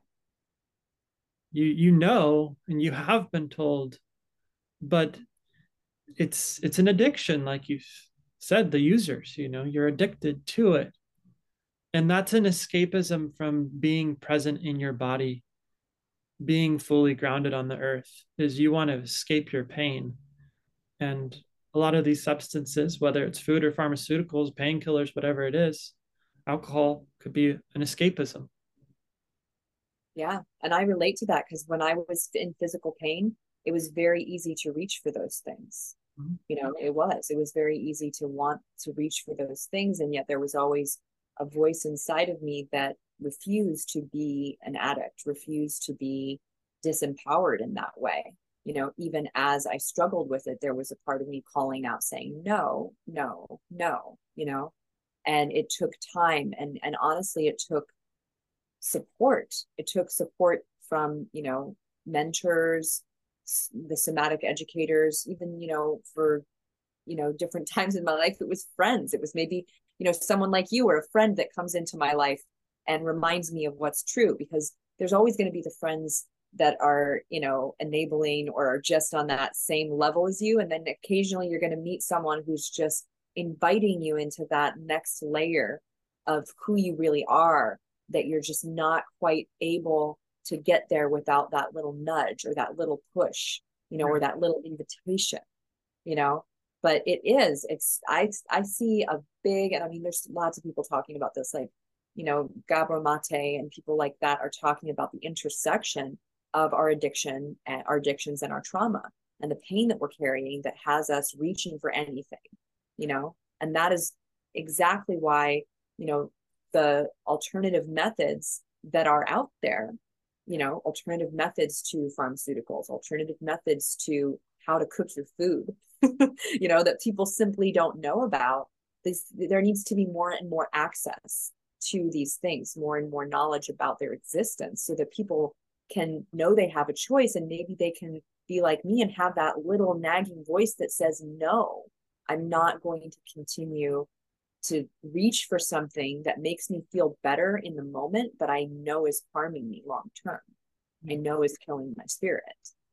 You you know and you have been told, but it's it's an addiction, like you said, the users, you know, you're addicted to it. And that's an escapism from being present in your body, being fully grounded on the earth, is you want to escape your pain. And a lot of these substances, whether it's food or pharmaceuticals, painkillers, whatever it is, alcohol could be an escapism. Yeah. And I relate to that because when I was in physical pain, it was very easy to reach for those things. Mm-hmm. You know, it was, it was very easy to want to reach for those things. And yet there was always a voice inside of me that refused to be an addict, refused to be disempowered in that way. You know, even as I struggled with it, there was a part of me calling out saying, no, no, no, you know, and it took time. And, and honestly, it took support. It took support from, you know, mentors, the somatic educators, even, you know, for, you know, different times in my life, it was friends. It was maybe, you know, someone like you or a friend that comes into my life and reminds me of what's true, because there's always going to be the friends that are, you know, enabling or are just on that same level as you. And then occasionally you're going to meet someone who's just inviting you into that next layer of who you really are, that you're just not quite able to get there without that little nudge or that little push, you know, or that little invitation, you know. But it is, it's, I, I see a big, and I mean, there's lots of people talking about this, like, you know, Gabor Mate and people like that are talking about the intersection of our addiction and our addictions and our trauma and the pain that we're carrying that has us reaching for anything, you know. And that is exactly why, you know, the alternative methods that are out there, you know, alternative methods to pharmaceuticals, alternative methods to how to cook your food, you know, that people simply don't know about. This, there needs to be more and more access to these things, more and more knowledge about their existence, so that people can know they have a choice, and maybe they can be like me and have that little nagging voice that says, no, I'm not going to continue to reach for something that makes me feel better in the moment, but I know is harming me long term. I know is killing my spirit.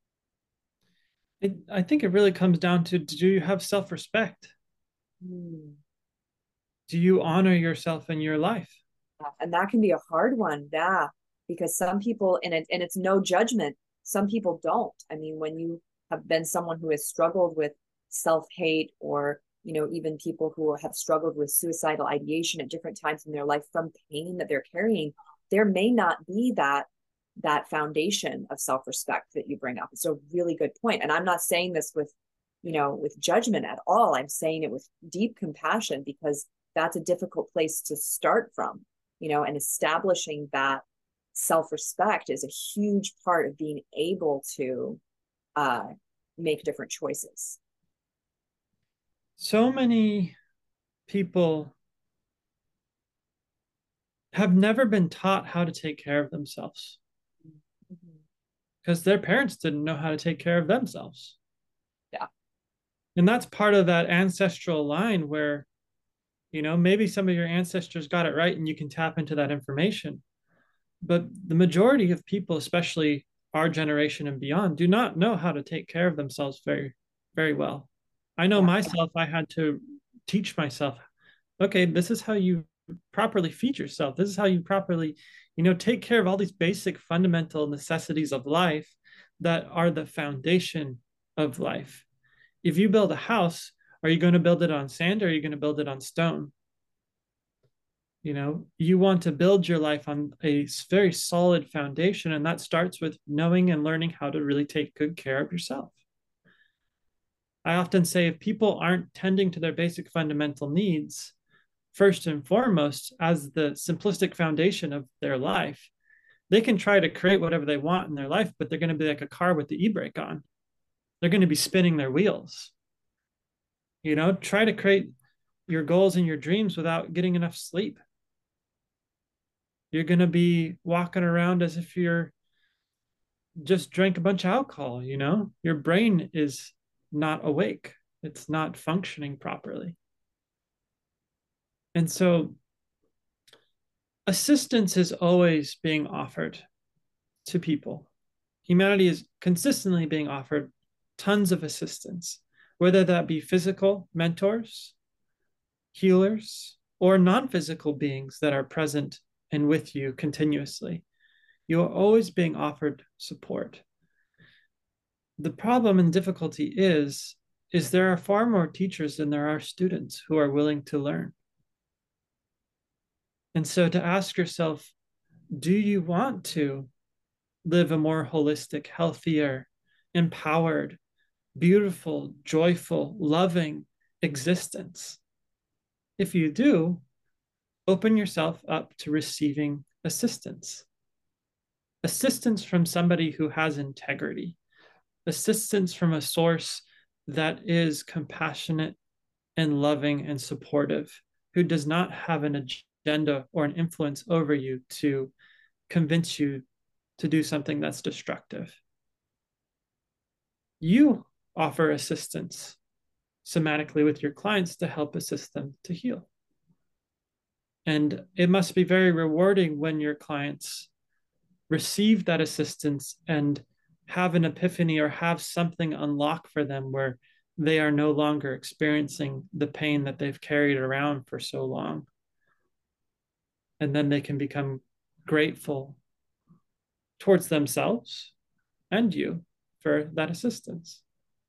It, I think it really comes down to, do you have self-respect? Mm. Do you honor yourself in your life? And that can be a hard one, yeah, because some people, and, it, and it's no judgment, some people don't. I mean, when you have been someone who has struggled with self-hate, or, you know, even people who have struggled with suicidal ideation at different times in their life from pain that they're carrying, there may not be that that foundation of self-respect that you bring up. It's a really good point. And I'm not saying this with, you know, with judgment at all. I'm saying it with deep compassion, because that's a difficult place to start from, you know, and establishing that self-respect is a huge part of being able to uh, make different choices. So many people have never been taught how to take care of themselves, because mm-hmm. their parents didn't know how to take care of themselves. Yeah. And that's part of that ancestral line where, you know, maybe some of your ancestors got it right and you can tap into that information. But the majority of people, especially our generation and beyond, do not know how to take care of themselves very, very well. I know yeah. myself, I had to teach myself, okay, this is how you properly feed yourself. This is how you properly, you know, take care of all these basic fundamental necessities of life that are the foundation of life. If you build a house, are you going to build it on sand, or are you going to build it on stone? You know, you want to build your life on a very solid foundation, and that starts with knowing and learning how to really take good care of yourself. I often say, if people aren't tending to their basic fundamental needs, first and foremost, as the simplistic foundation of their life, they can try to create whatever they want in their life, but they're going to be like a car with the e-brake on. They're going to be spinning their wheels. You know, try to create your goals and your dreams without getting enough sleep. You're going to be walking around as if you're just drank a bunch of alcohol, you know? Your brain is not awake. It's not functioning properly. And so assistance is always being offered to people. Humanity is consistently being offered tons of assistance, whether that be physical mentors, healers, or non-physical beings that are present and with you continuously. You are always being offered support. The problem and difficulty is, is there are far more teachers than there are students who are willing to learn. And so to ask yourself, do you want to live a more holistic, healthier, empowered, beautiful, joyful, loving existence? If you do, open yourself up to receiving assistance. Assistance from somebody who has integrity, assistance from a source that is compassionate and loving and supportive, who does not have an agenda or an influence over you to convince you to do something that's destructive. You offer assistance somatically with your clients to help assist them to heal. And it must be very rewarding when your clients receive that assistance and have an epiphany or have something unlock for them where they are no longer experiencing the pain that they've carried around for so long. And then they can become grateful towards themselves and you for that assistance.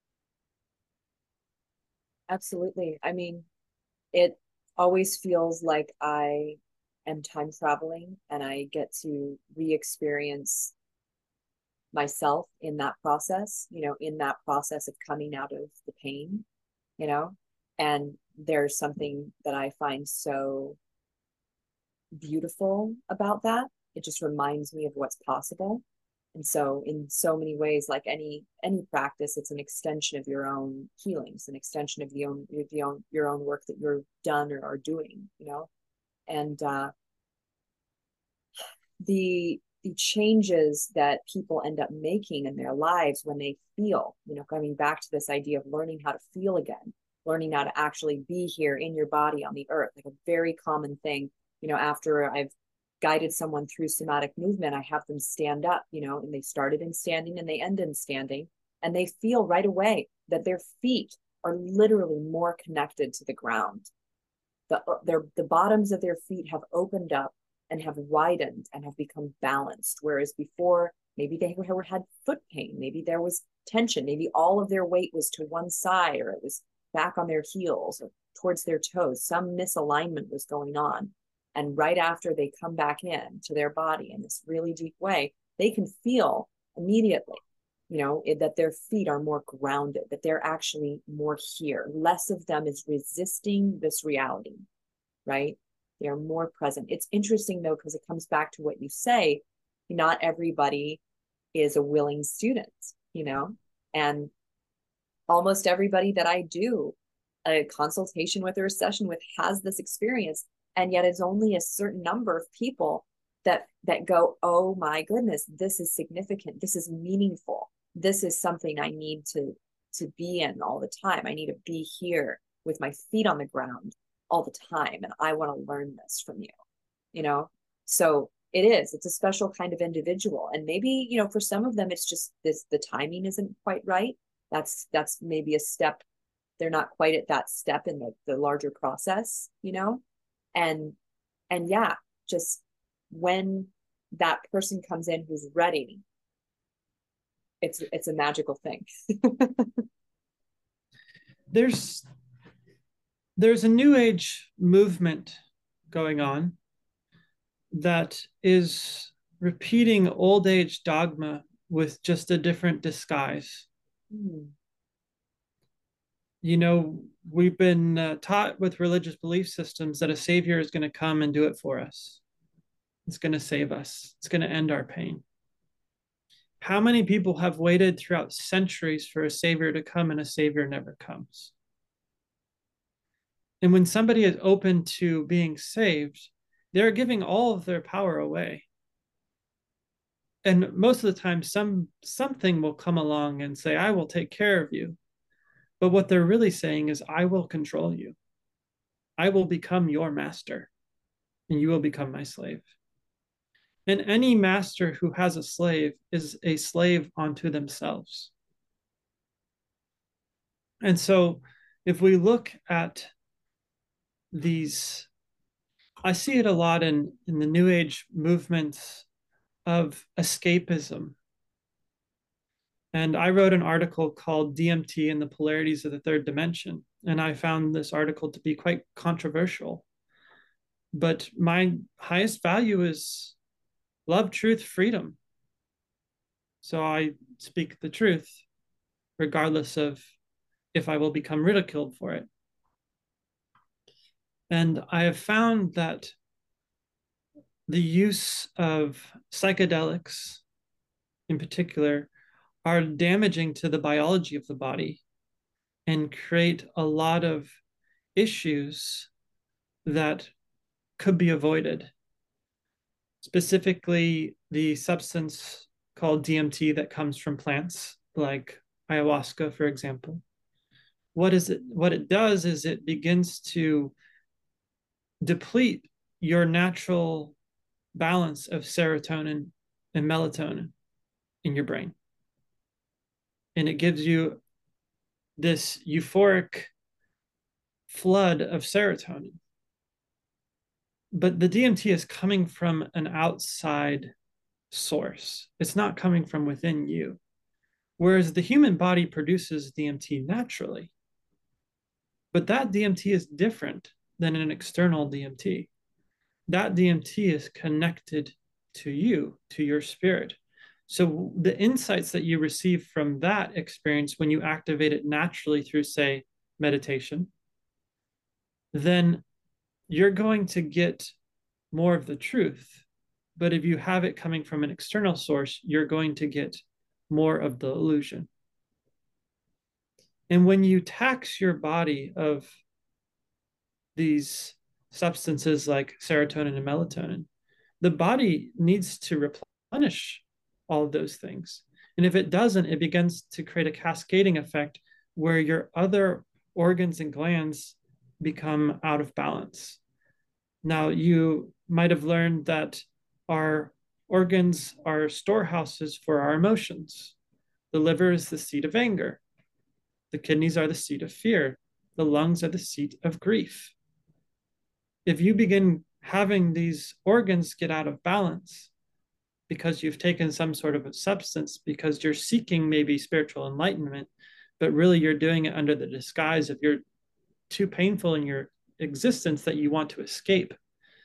Absolutely. I mean, it always feels like I am time traveling and I get to re-experience myself in that process, you know, in that process of coming out of the pain, you know, and there's something that I find so beautiful about that. It just reminds me of what's possible. And so in so many ways, like any any practice, it's an extension of your own healing. It's an extension of the own the own your own work that you're done or are doing, you know. And uh the the changes that people end up making in their lives when they feel, you know, coming back to this idea of learning how to feel again, learning how to actually be here in your body on the earth, like a very common thing, you know, after I've guided someone through somatic movement, I have them stand up, you know, and they started in standing and they end in standing, and they feel right away that their feet are literally more connected to the ground. The, their, the bottoms of their feet have opened up and have widened and have become balanced. Whereas before, maybe they had foot pain, maybe there was tension, maybe all of their weight was to one side, or it was back on their heels or towards their toes. Some misalignment was going on. And right after they come back in to their body in this really deep way, they can feel immediately, you know, that their feet are more grounded, that they're actually more here. Less of them is resisting this reality, right? They are more present. It's interesting though, because it comes back to what you say, not everybody is a willing student, you know, and almost everybody that I do a consultation with or a session with has this experience. And yet it's only a certain number of people that that go, oh my goodness, this is significant. This is meaningful. This is something I need to, to be in all the time. I need to be here with my feet on the ground all the time. And I want to learn this from you, you know? So it is, it's a special kind of individual. And maybe, you know, for some of them, it's just this, the timing isn't quite right. That's, that's maybe a step. They're not quite at that step in the, the larger process, you know? And, and yeah, just when that person comes in who's ready, it's, it's a magical thing. There's, there's a new age movement going on that is repeating old age dogma with just a different disguise. Mm. You know, we've been uh, taught with religious belief systems that a savior is going to come and do it for us. It's going to save us. It's going to end our pain. How many people have waited throughout centuries for a savior to come and a savior never comes? And when somebody is open to being saved, they're giving all of their power away. And most of the time, some something will come along and say, I will take care of you. But what they're really saying is, I will control you. I will become your master, and you will become my slave. And any master who has a slave is a slave unto themselves. And so if we look at these, I see it a lot in, in the New Age movements of escapism. And I wrote an article called D M T and the Polarities of the Third Dimension. And I found this article to be quite controversial. But my highest value is love, truth, freedom. So I speak the truth, regardless of if I will become ridiculed for it. And I have found that the use of psychedelics in particular are damaging to the biology of the body and create a lot of issues that could be avoided. Specifically, the substance called D M T that comes from plants, like ayahuasca, for example. What is it? What it does is it begins to deplete your natural balance of serotonin and melatonin in your brain. And it gives you this euphoric flood of serotonin. But the D M T is coming from an outside source. It's not coming from within you. Whereas the human body produces D M T naturally. But that D M T is different than an external D M T. That D M T is connected to you, to your spirit. So the insights that you receive from that experience when you activate it naturally through, say, meditation, then you're going to get more of the truth. But if you have it coming from an external source, you're going to get more of the illusion. And when you tax your body of these substances like serotonin and melatonin, the body needs to replenish all of those things. And if it doesn't, it begins to create a cascading effect where your other organs and glands become out of balance. Now, you might have learned that our organs are storehouses for our emotions. The liver is the seat of anger. The kidneys are the seat of fear. The lungs are the seat of grief. If you begin having these organs get out of balance because you've taken some sort of a substance, because you're seeking maybe spiritual enlightenment, but really you're doing it under the disguise of you're too painful in your existence that you want to escape,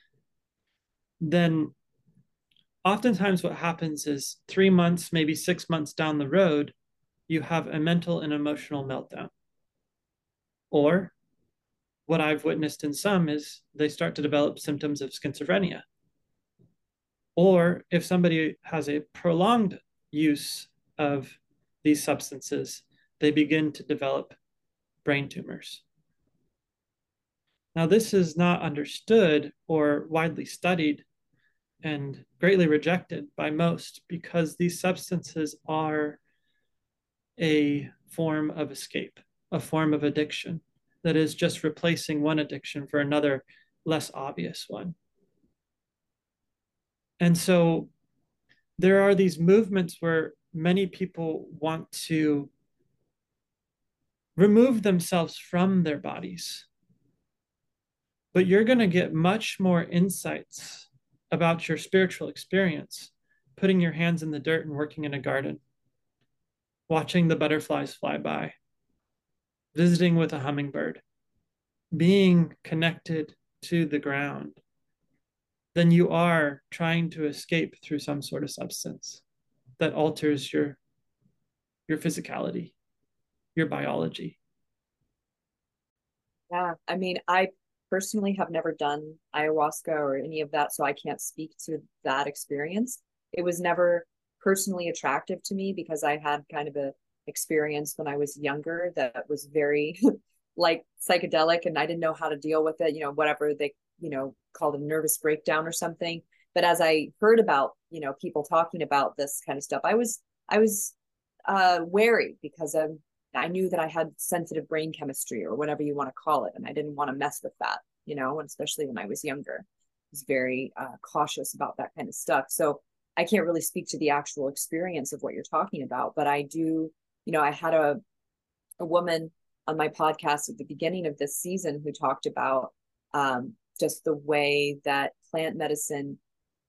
then oftentimes what happens is three months, maybe six months down the road, you have a mental and emotional meltdown. Or what I've witnessed in some is they start to develop symptoms of schizophrenia. Or if somebody has a prolonged use of these substances, they begin to develop brain tumors. Now, this is not understood or widely studied and greatly rejected by most because these substances are a form of escape, a form of addiction that is just replacing one addiction for another less obvious one. And so there are these movements where many people want to remove themselves from their bodies. But you're going to get much more insights about your spiritual experience putting your hands in the dirt and working in a garden, watching the butterflies fly by, visiting with a hummingbird, being connected to the ground, than you are trying to escape through some sort of substance that alters your, your physicality, your biology. Yeah, I mean, I personally have never done ayahuasca or any of that, so I can't speak to that experience. It was never personally attractive to me because I had kind of a experience when I was younger that was very like psychedelic and I didn't know how to deal with it, you know, whatever they, you know, called a nervous breakdown or something. But as I heard about, you know, people talking about this kind of stuff, I was, I was uh, wary because of, I knew that I had sensitive brain chemistry or whatever you want to call it. And I didn't want to mess with that, you know, and especially when I was younger, I was very uh, cautious about that kind of stuff. So I can't really speak to the actual experience of what you're talking about, but I do, you know, I had a, a woman on my podcast at the beginning of this season who talked about um, just the way that plant medicine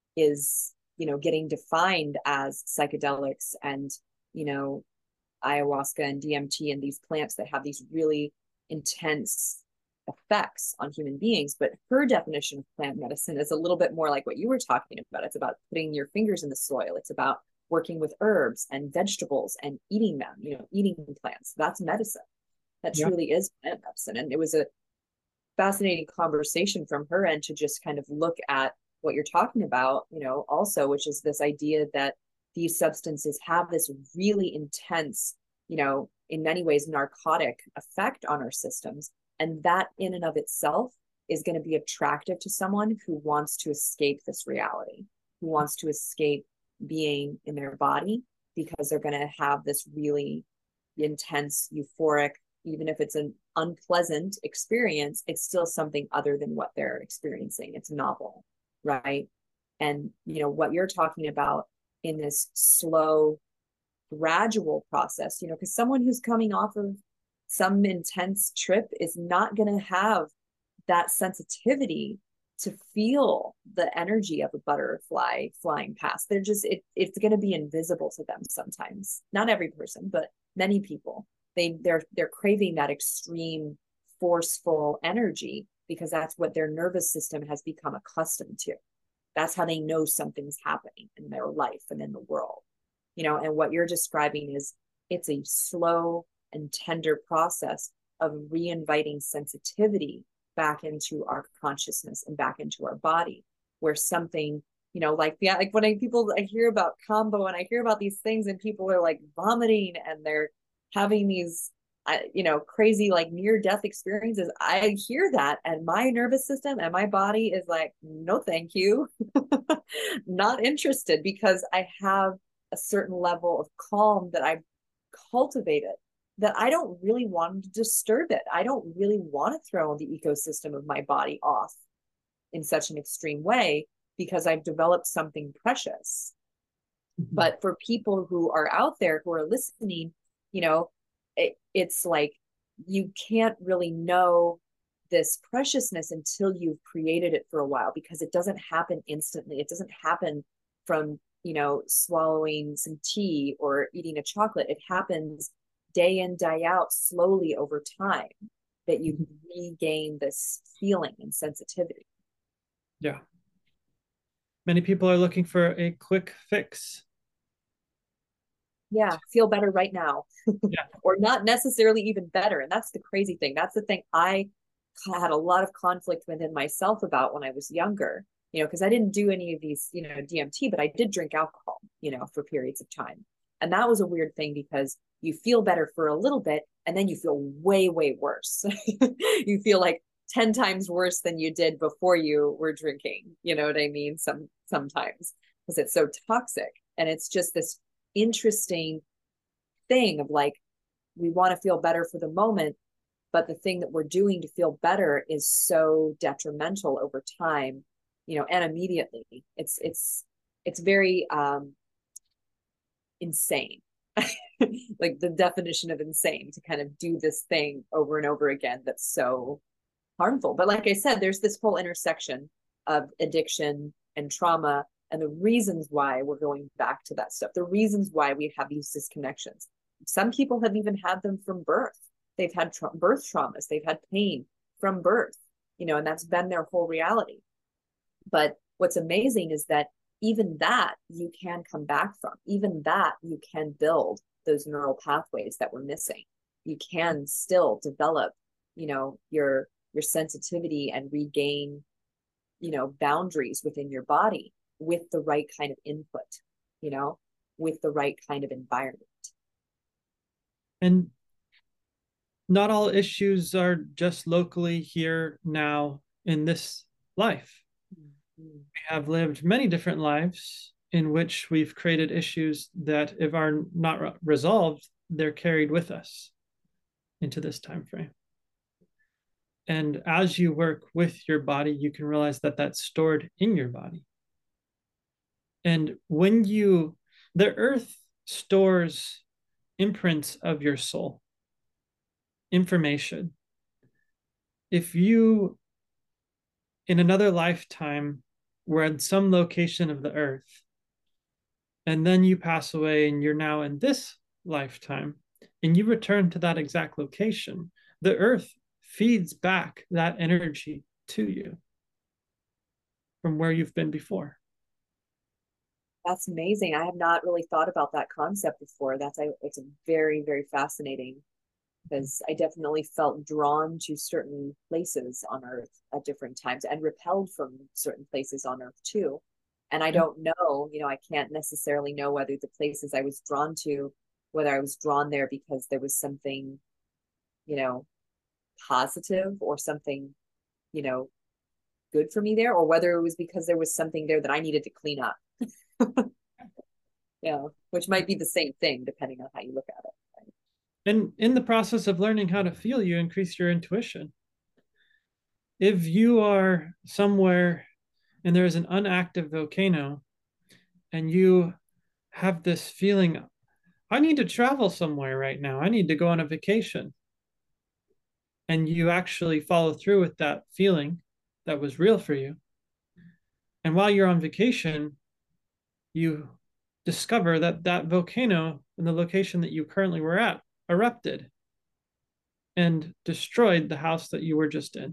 is, you know, getting defined as psychedelics and, you know, ayahuasca and D M T and these plants that have these really intense effects on human beings. But her definition of plant medicine is a little bit more like what you were talking about. It's about putting your fingers in the soil. It's about working with herbs and vegetables and eating them, you know, eating plants. That's medicine. That yeah. truly is plant medicine. And it was a fascinating conversation from her end to just kind of look at what you're talking about, you know, also, which is this idea that these substances have this really intense, you know, in many ways, narcotic effect on our systems. And that in and of itself is going to be attractive to someone who wants to escape this reality, who wants to escape being in their body, because they're going to have this really intense, euphoric, even if it's an unpleasant experience, it's still something other than what they're experiencing. It's novel, right? And, you know, what you're talking about in this slow, gradual process, you know, because someone who's coming off of some intense trip is not going to have that sensitivity to feel the energy of a butterfly flying past. They're just, it, it's going to be invisible to them sometimes. Not every person, but many people. They, they're, they're craving that extreme, forceful energy because that's what their nervous system has become accustomed to. That's how they know something's happening in their life and in the world. You know, and what you're describing is it's a slow and tender process of re-inviting sensitivity back into our consciousness and back into our body, where something, you know, like, yeah, like when I, people, I hear about Kambo and I hear about these things and people are like vomiting and they're having these, uh, you know, crazy, like near death experiences. I hear that and my nervous system and my body is like, no, thank you. Not interested, because I have a certain level of calm that I've cultivated that I don't really want to disturb it. I don't really want to throw the ecosystem of my body off in such an extreme way because I've developed something precious. Mm-hmm. But for people who are out there who are listening, you know, it, it's like you can't really know this preciousness until you've created it for a while, because it doesn't happen instantly. It doesn't happen from, you know, swallowing some tea or eating a chocolate. It happens day in, day out, slowly over time, that you regain this feeling and sensitivity. Yeah. Many people are looking for a quick fix. Yeah, feel better right now. Yeah. Or not necessarily even better. And that's the crazy thing. That's the thing I had a lot of conflict within myself about when I was younger, you know, because I didn't do any of these, you know, D M T, but I did drink alcohol, you know, for periods of time. And that was a weird thing because you feel better for a little bit and then you feel way, way worse. You feel like ten times worse than you did before you were drinking. You know what I mean? Some sometimes because it's so toxic. And it's just this interesting thing of like, we want to feel better for the moment, but the thing that we're doing to feel better is so detrimental over time, you know, and immediately. It's it's it's very um insane. Like the definition of insane, to kind of do this thing over and over again that's so harmful. But like I said, there's this whole intersection of addiction and trauma and the reasons why we're going back to that stuff, the reasons why we have these disconnections. Some people have even had them from birth. They've had tra- birth traumas, they've had pain from birth, you know, and that's been their whole reality. But what's amazing is that even that you can come back from, even that you can build those neural pathways that we're missing. You can still develop, you know, your your sensitivity and regain, you know, boundaries within your body with the right kind of input, you know, with the right kind of environment. And not all issues are just locally here now in this life. Mm-hmm. We have lived many different lives in which we've created issues that, if are not resolved, they're carried with us into this time frame. And as you work with your body, you can realize that that's stored in your body. And when you, the earth stores imprints of your soul, information. If you, in another lifetime, were in some location of the earth, and then you pass away and you're now in this lifetime, and you return to that exact location, the earth feeds back that energy to you from where you've been before. That's amazing. I have not really thought about that concept before. That's a, it's very, very fascinating, because I definitely felt drawn to certain places on Earth at different times and repelled from certain places on Earth too. And I don't know, you know, I can't necessarily know whether the places I was drawn to, whether I was drawn there because there was something, you know, positive or something, you know, good for me there, or whether it was because there was something there that I needed to clean up. Yeah, which might be the same thing depending on how you look at it. Right? And in the process of learning how to feel, you increase your intuition. If you are somewhere and there is an unactive volcano and you have this feeling, I need to travel somewhere right now, I need to go on a vacation, and you actually follow through with that feeling that was real for you, and while you're on vacation, you discover that that volcano in the location that you currently were at erupted and destroyed the house that you were just in.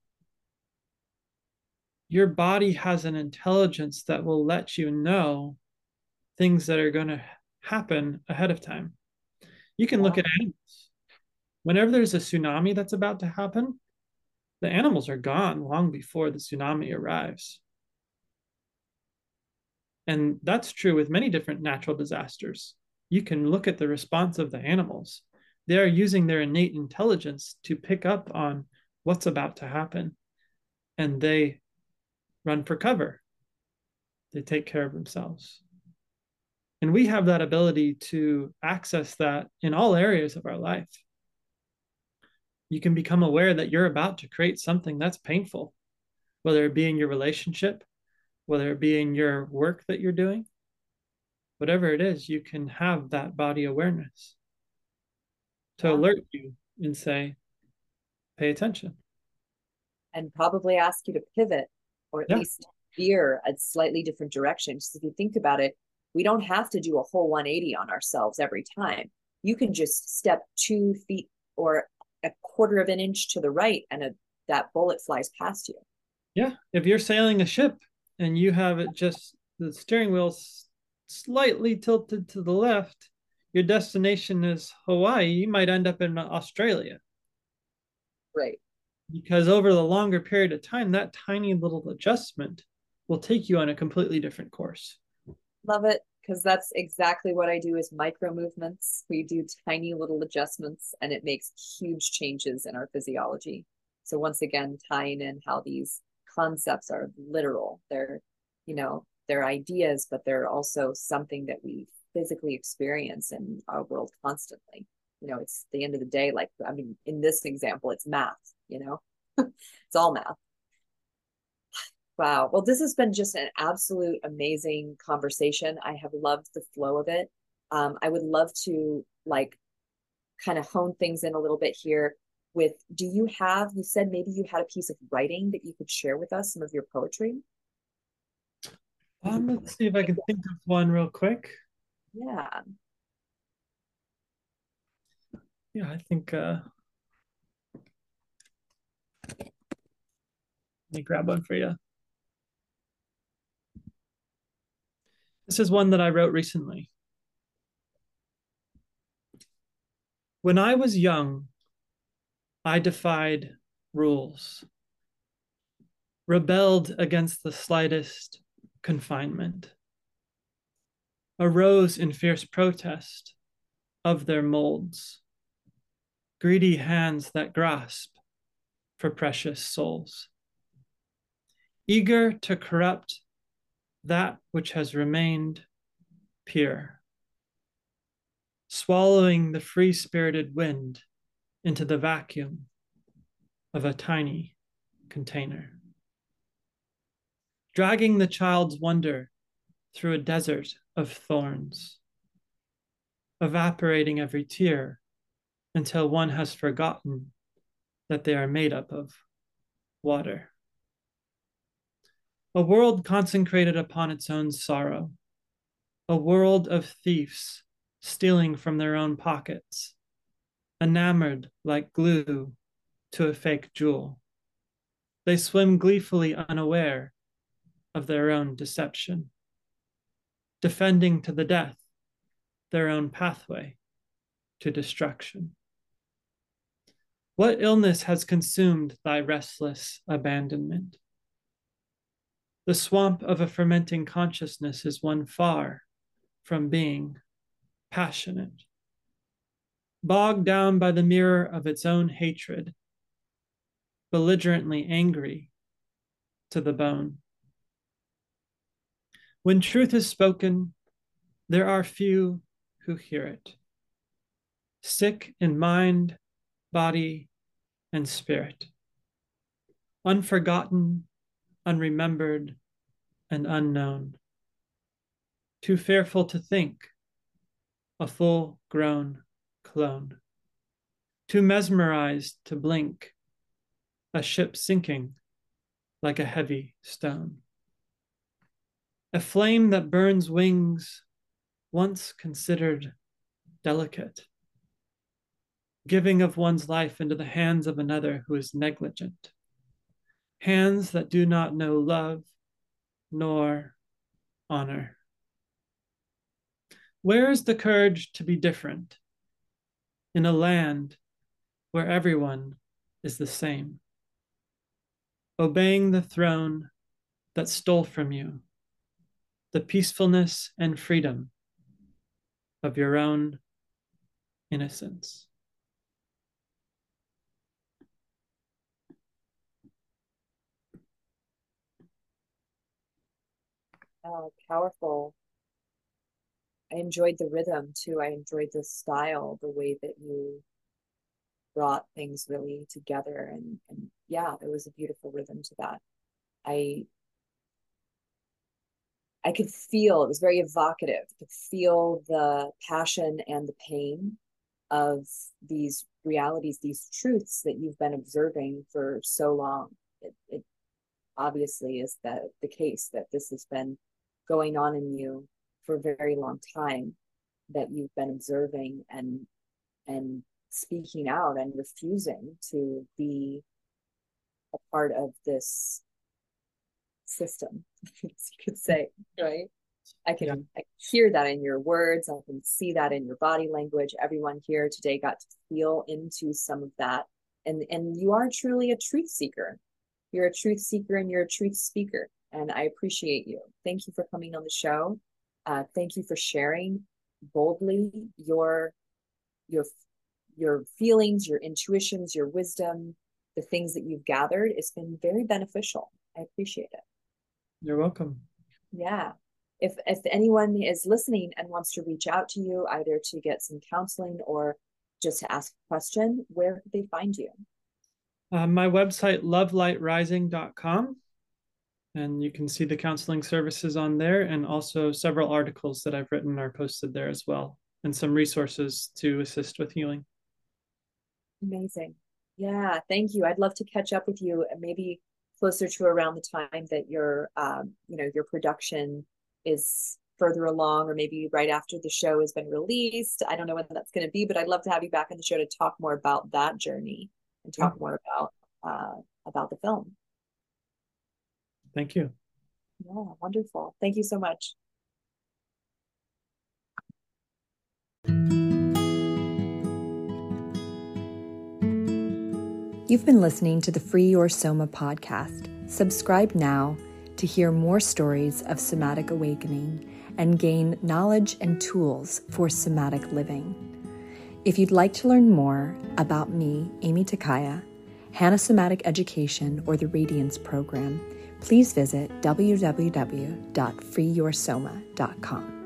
Your body has an intelligence that will let you know things that are going to happen ahead of time. You can look at animals. Whenever there's a tsunami that's about to happen, the animals are gone long before the tsunami arrives. And that's true with many different natural disasters. You can look at the response of the animals. They are using their innate intelligence to pick up on what's about to happen, and they run for cover. They take care of themselves. And we have that ability to access that in all areas of our life. You can become aware that you're about to create something that's painful, whether it be in your relationship, whether it be in your work that you're doing, whatever it is, you can have that body awareness to alert you and say, pay attention. And probably ask you to pivot, or at yeah. least veer a slightly different direction. Just if you think about it, we don't have to do a whole one eighty on ourselves every time. You can just step two feet or a quarter of an inch to the right, and a, that bullet flies past you. Yeah. If you're sailing a ship and you have it just, the steering wheel's slightly tilted to the left, your destination is Hawaii, you might end up in Australia. Right. Because over the longer period of time, that tiny little adjustment will take you on a completely different course. Love it, because that's exactly what I do is micro movements. We do tiny little adjustments, and it makes huge changes in our physiology. So once again, tying in how these concepts are literal. They're, you know, they're ideas, but they're also something that we physically experience in our world constantly. You know, it's the end of the day, like, I mean, in this example, it's math, you know, it's all math. Wow. Well, this has been just an absolute amazing conversation. I have loved the flow of it. Um, I would love to like kind of hone things in a little bit here with, do you have, you said maybe you had a piece of writing that you could share with us, some of your poetry? Um, let's see if I can think of one real quick. Yeah. Yeah, I think, uh, let me grab one for you. This is one that I wrote recently. When I was young, I defied rules, rebelled against the slightest confinement, arose in fierce protest of their molds, greedy hands that grasp for precious souls, eager to corrupt that which has remained pure, swallowing the free-spirited wind into the vacuum of a tiny container, dragging the child's wonder through a desert of thorns, evaporating every tear until one has forgotten that they are made up of water. A world consecrated upon its own sorrow, a world of thieves stealing from their own pockets, enamored like glue to a fake jewel. They swim gleefully unaware of their own deception, defending to the death their own pathway to destruction. What illness has consumed thy restless abandonment? The swamp of a fermenting consciousness is one far from being passionate, bogged down by the mirror of its own hatred, belligerently angry to the bone. When truth is spoken, there are few who hear it, sick in mind, body, and spirit, unforgotten, unremembered, and unknown, too fearful to think, a full-grown clone, too mesmerized to blink, a ship sinking like a heavy stone. A flame that burns wings once considered delicate, giving of one's life into the hands of another who is negligent, hands that do not know love nor honor. Where is the courage to be different in a land where everyone is the same, obeying the throne that stole from you the peacefulness and freedom of your own innocence? Oh, powerful. I enjoyed the rhythm too. I enjoyed the style, the way that you brought things really together. And, and yeah, there was a beautiful rhythm to that. I I could feel, it was very evocative. I could feel the passion and the pain of these realities, these truths that you've been observing for so long. It, it obviously is the, the case that this has been going on in you for a very long time, that you've been observing and and speaking out and refusing to be a part of this system, you could say, right? I can, yeah. I can hear that in your words. I can see that in your body language. Everyone here today got to feel into some of that. And, and you are truly a truth seeker. You're a truth seeker and you're a truth speaker. And I appreciate you. Thank you for coming on the show. Uh, thank you for sharing boldly your, your, your feelings, your intuitions, your wisdom, the things that you've gathered. It's been very beneficial. I appreciate it. You're welcome. Yeah. If, if anyone is listening and wants to reach out to you, either to get some counseling or just to ask a question, where could they find you? Uh, my website, love light rising dot com. And you can see the counseling services on there, and also several articles that I've written are posted there as well, and some resources to assist with healing. Amazing. Yeah, thank you. I'd love to catch up with you maybe closer to around the time that your, um, you know, your production is further along, or maybe right after the show has been released. I don't know when that's going to be, but I'd love to have you back on the show to talk more about that journey and talk yeah. more about uh, about the film. Thank you. Yeah, wonderful. Thank you so much. You've been listening to the Free Your Soma podcast. Subscribe now to hear more stories of somatic awakening and gain knowledge and tools for somatic living. If you'd like to learn more about me, Amy Takaya, Hana Somatic Education, or the Radiance Program, please visit w w w dot free your soma dot com.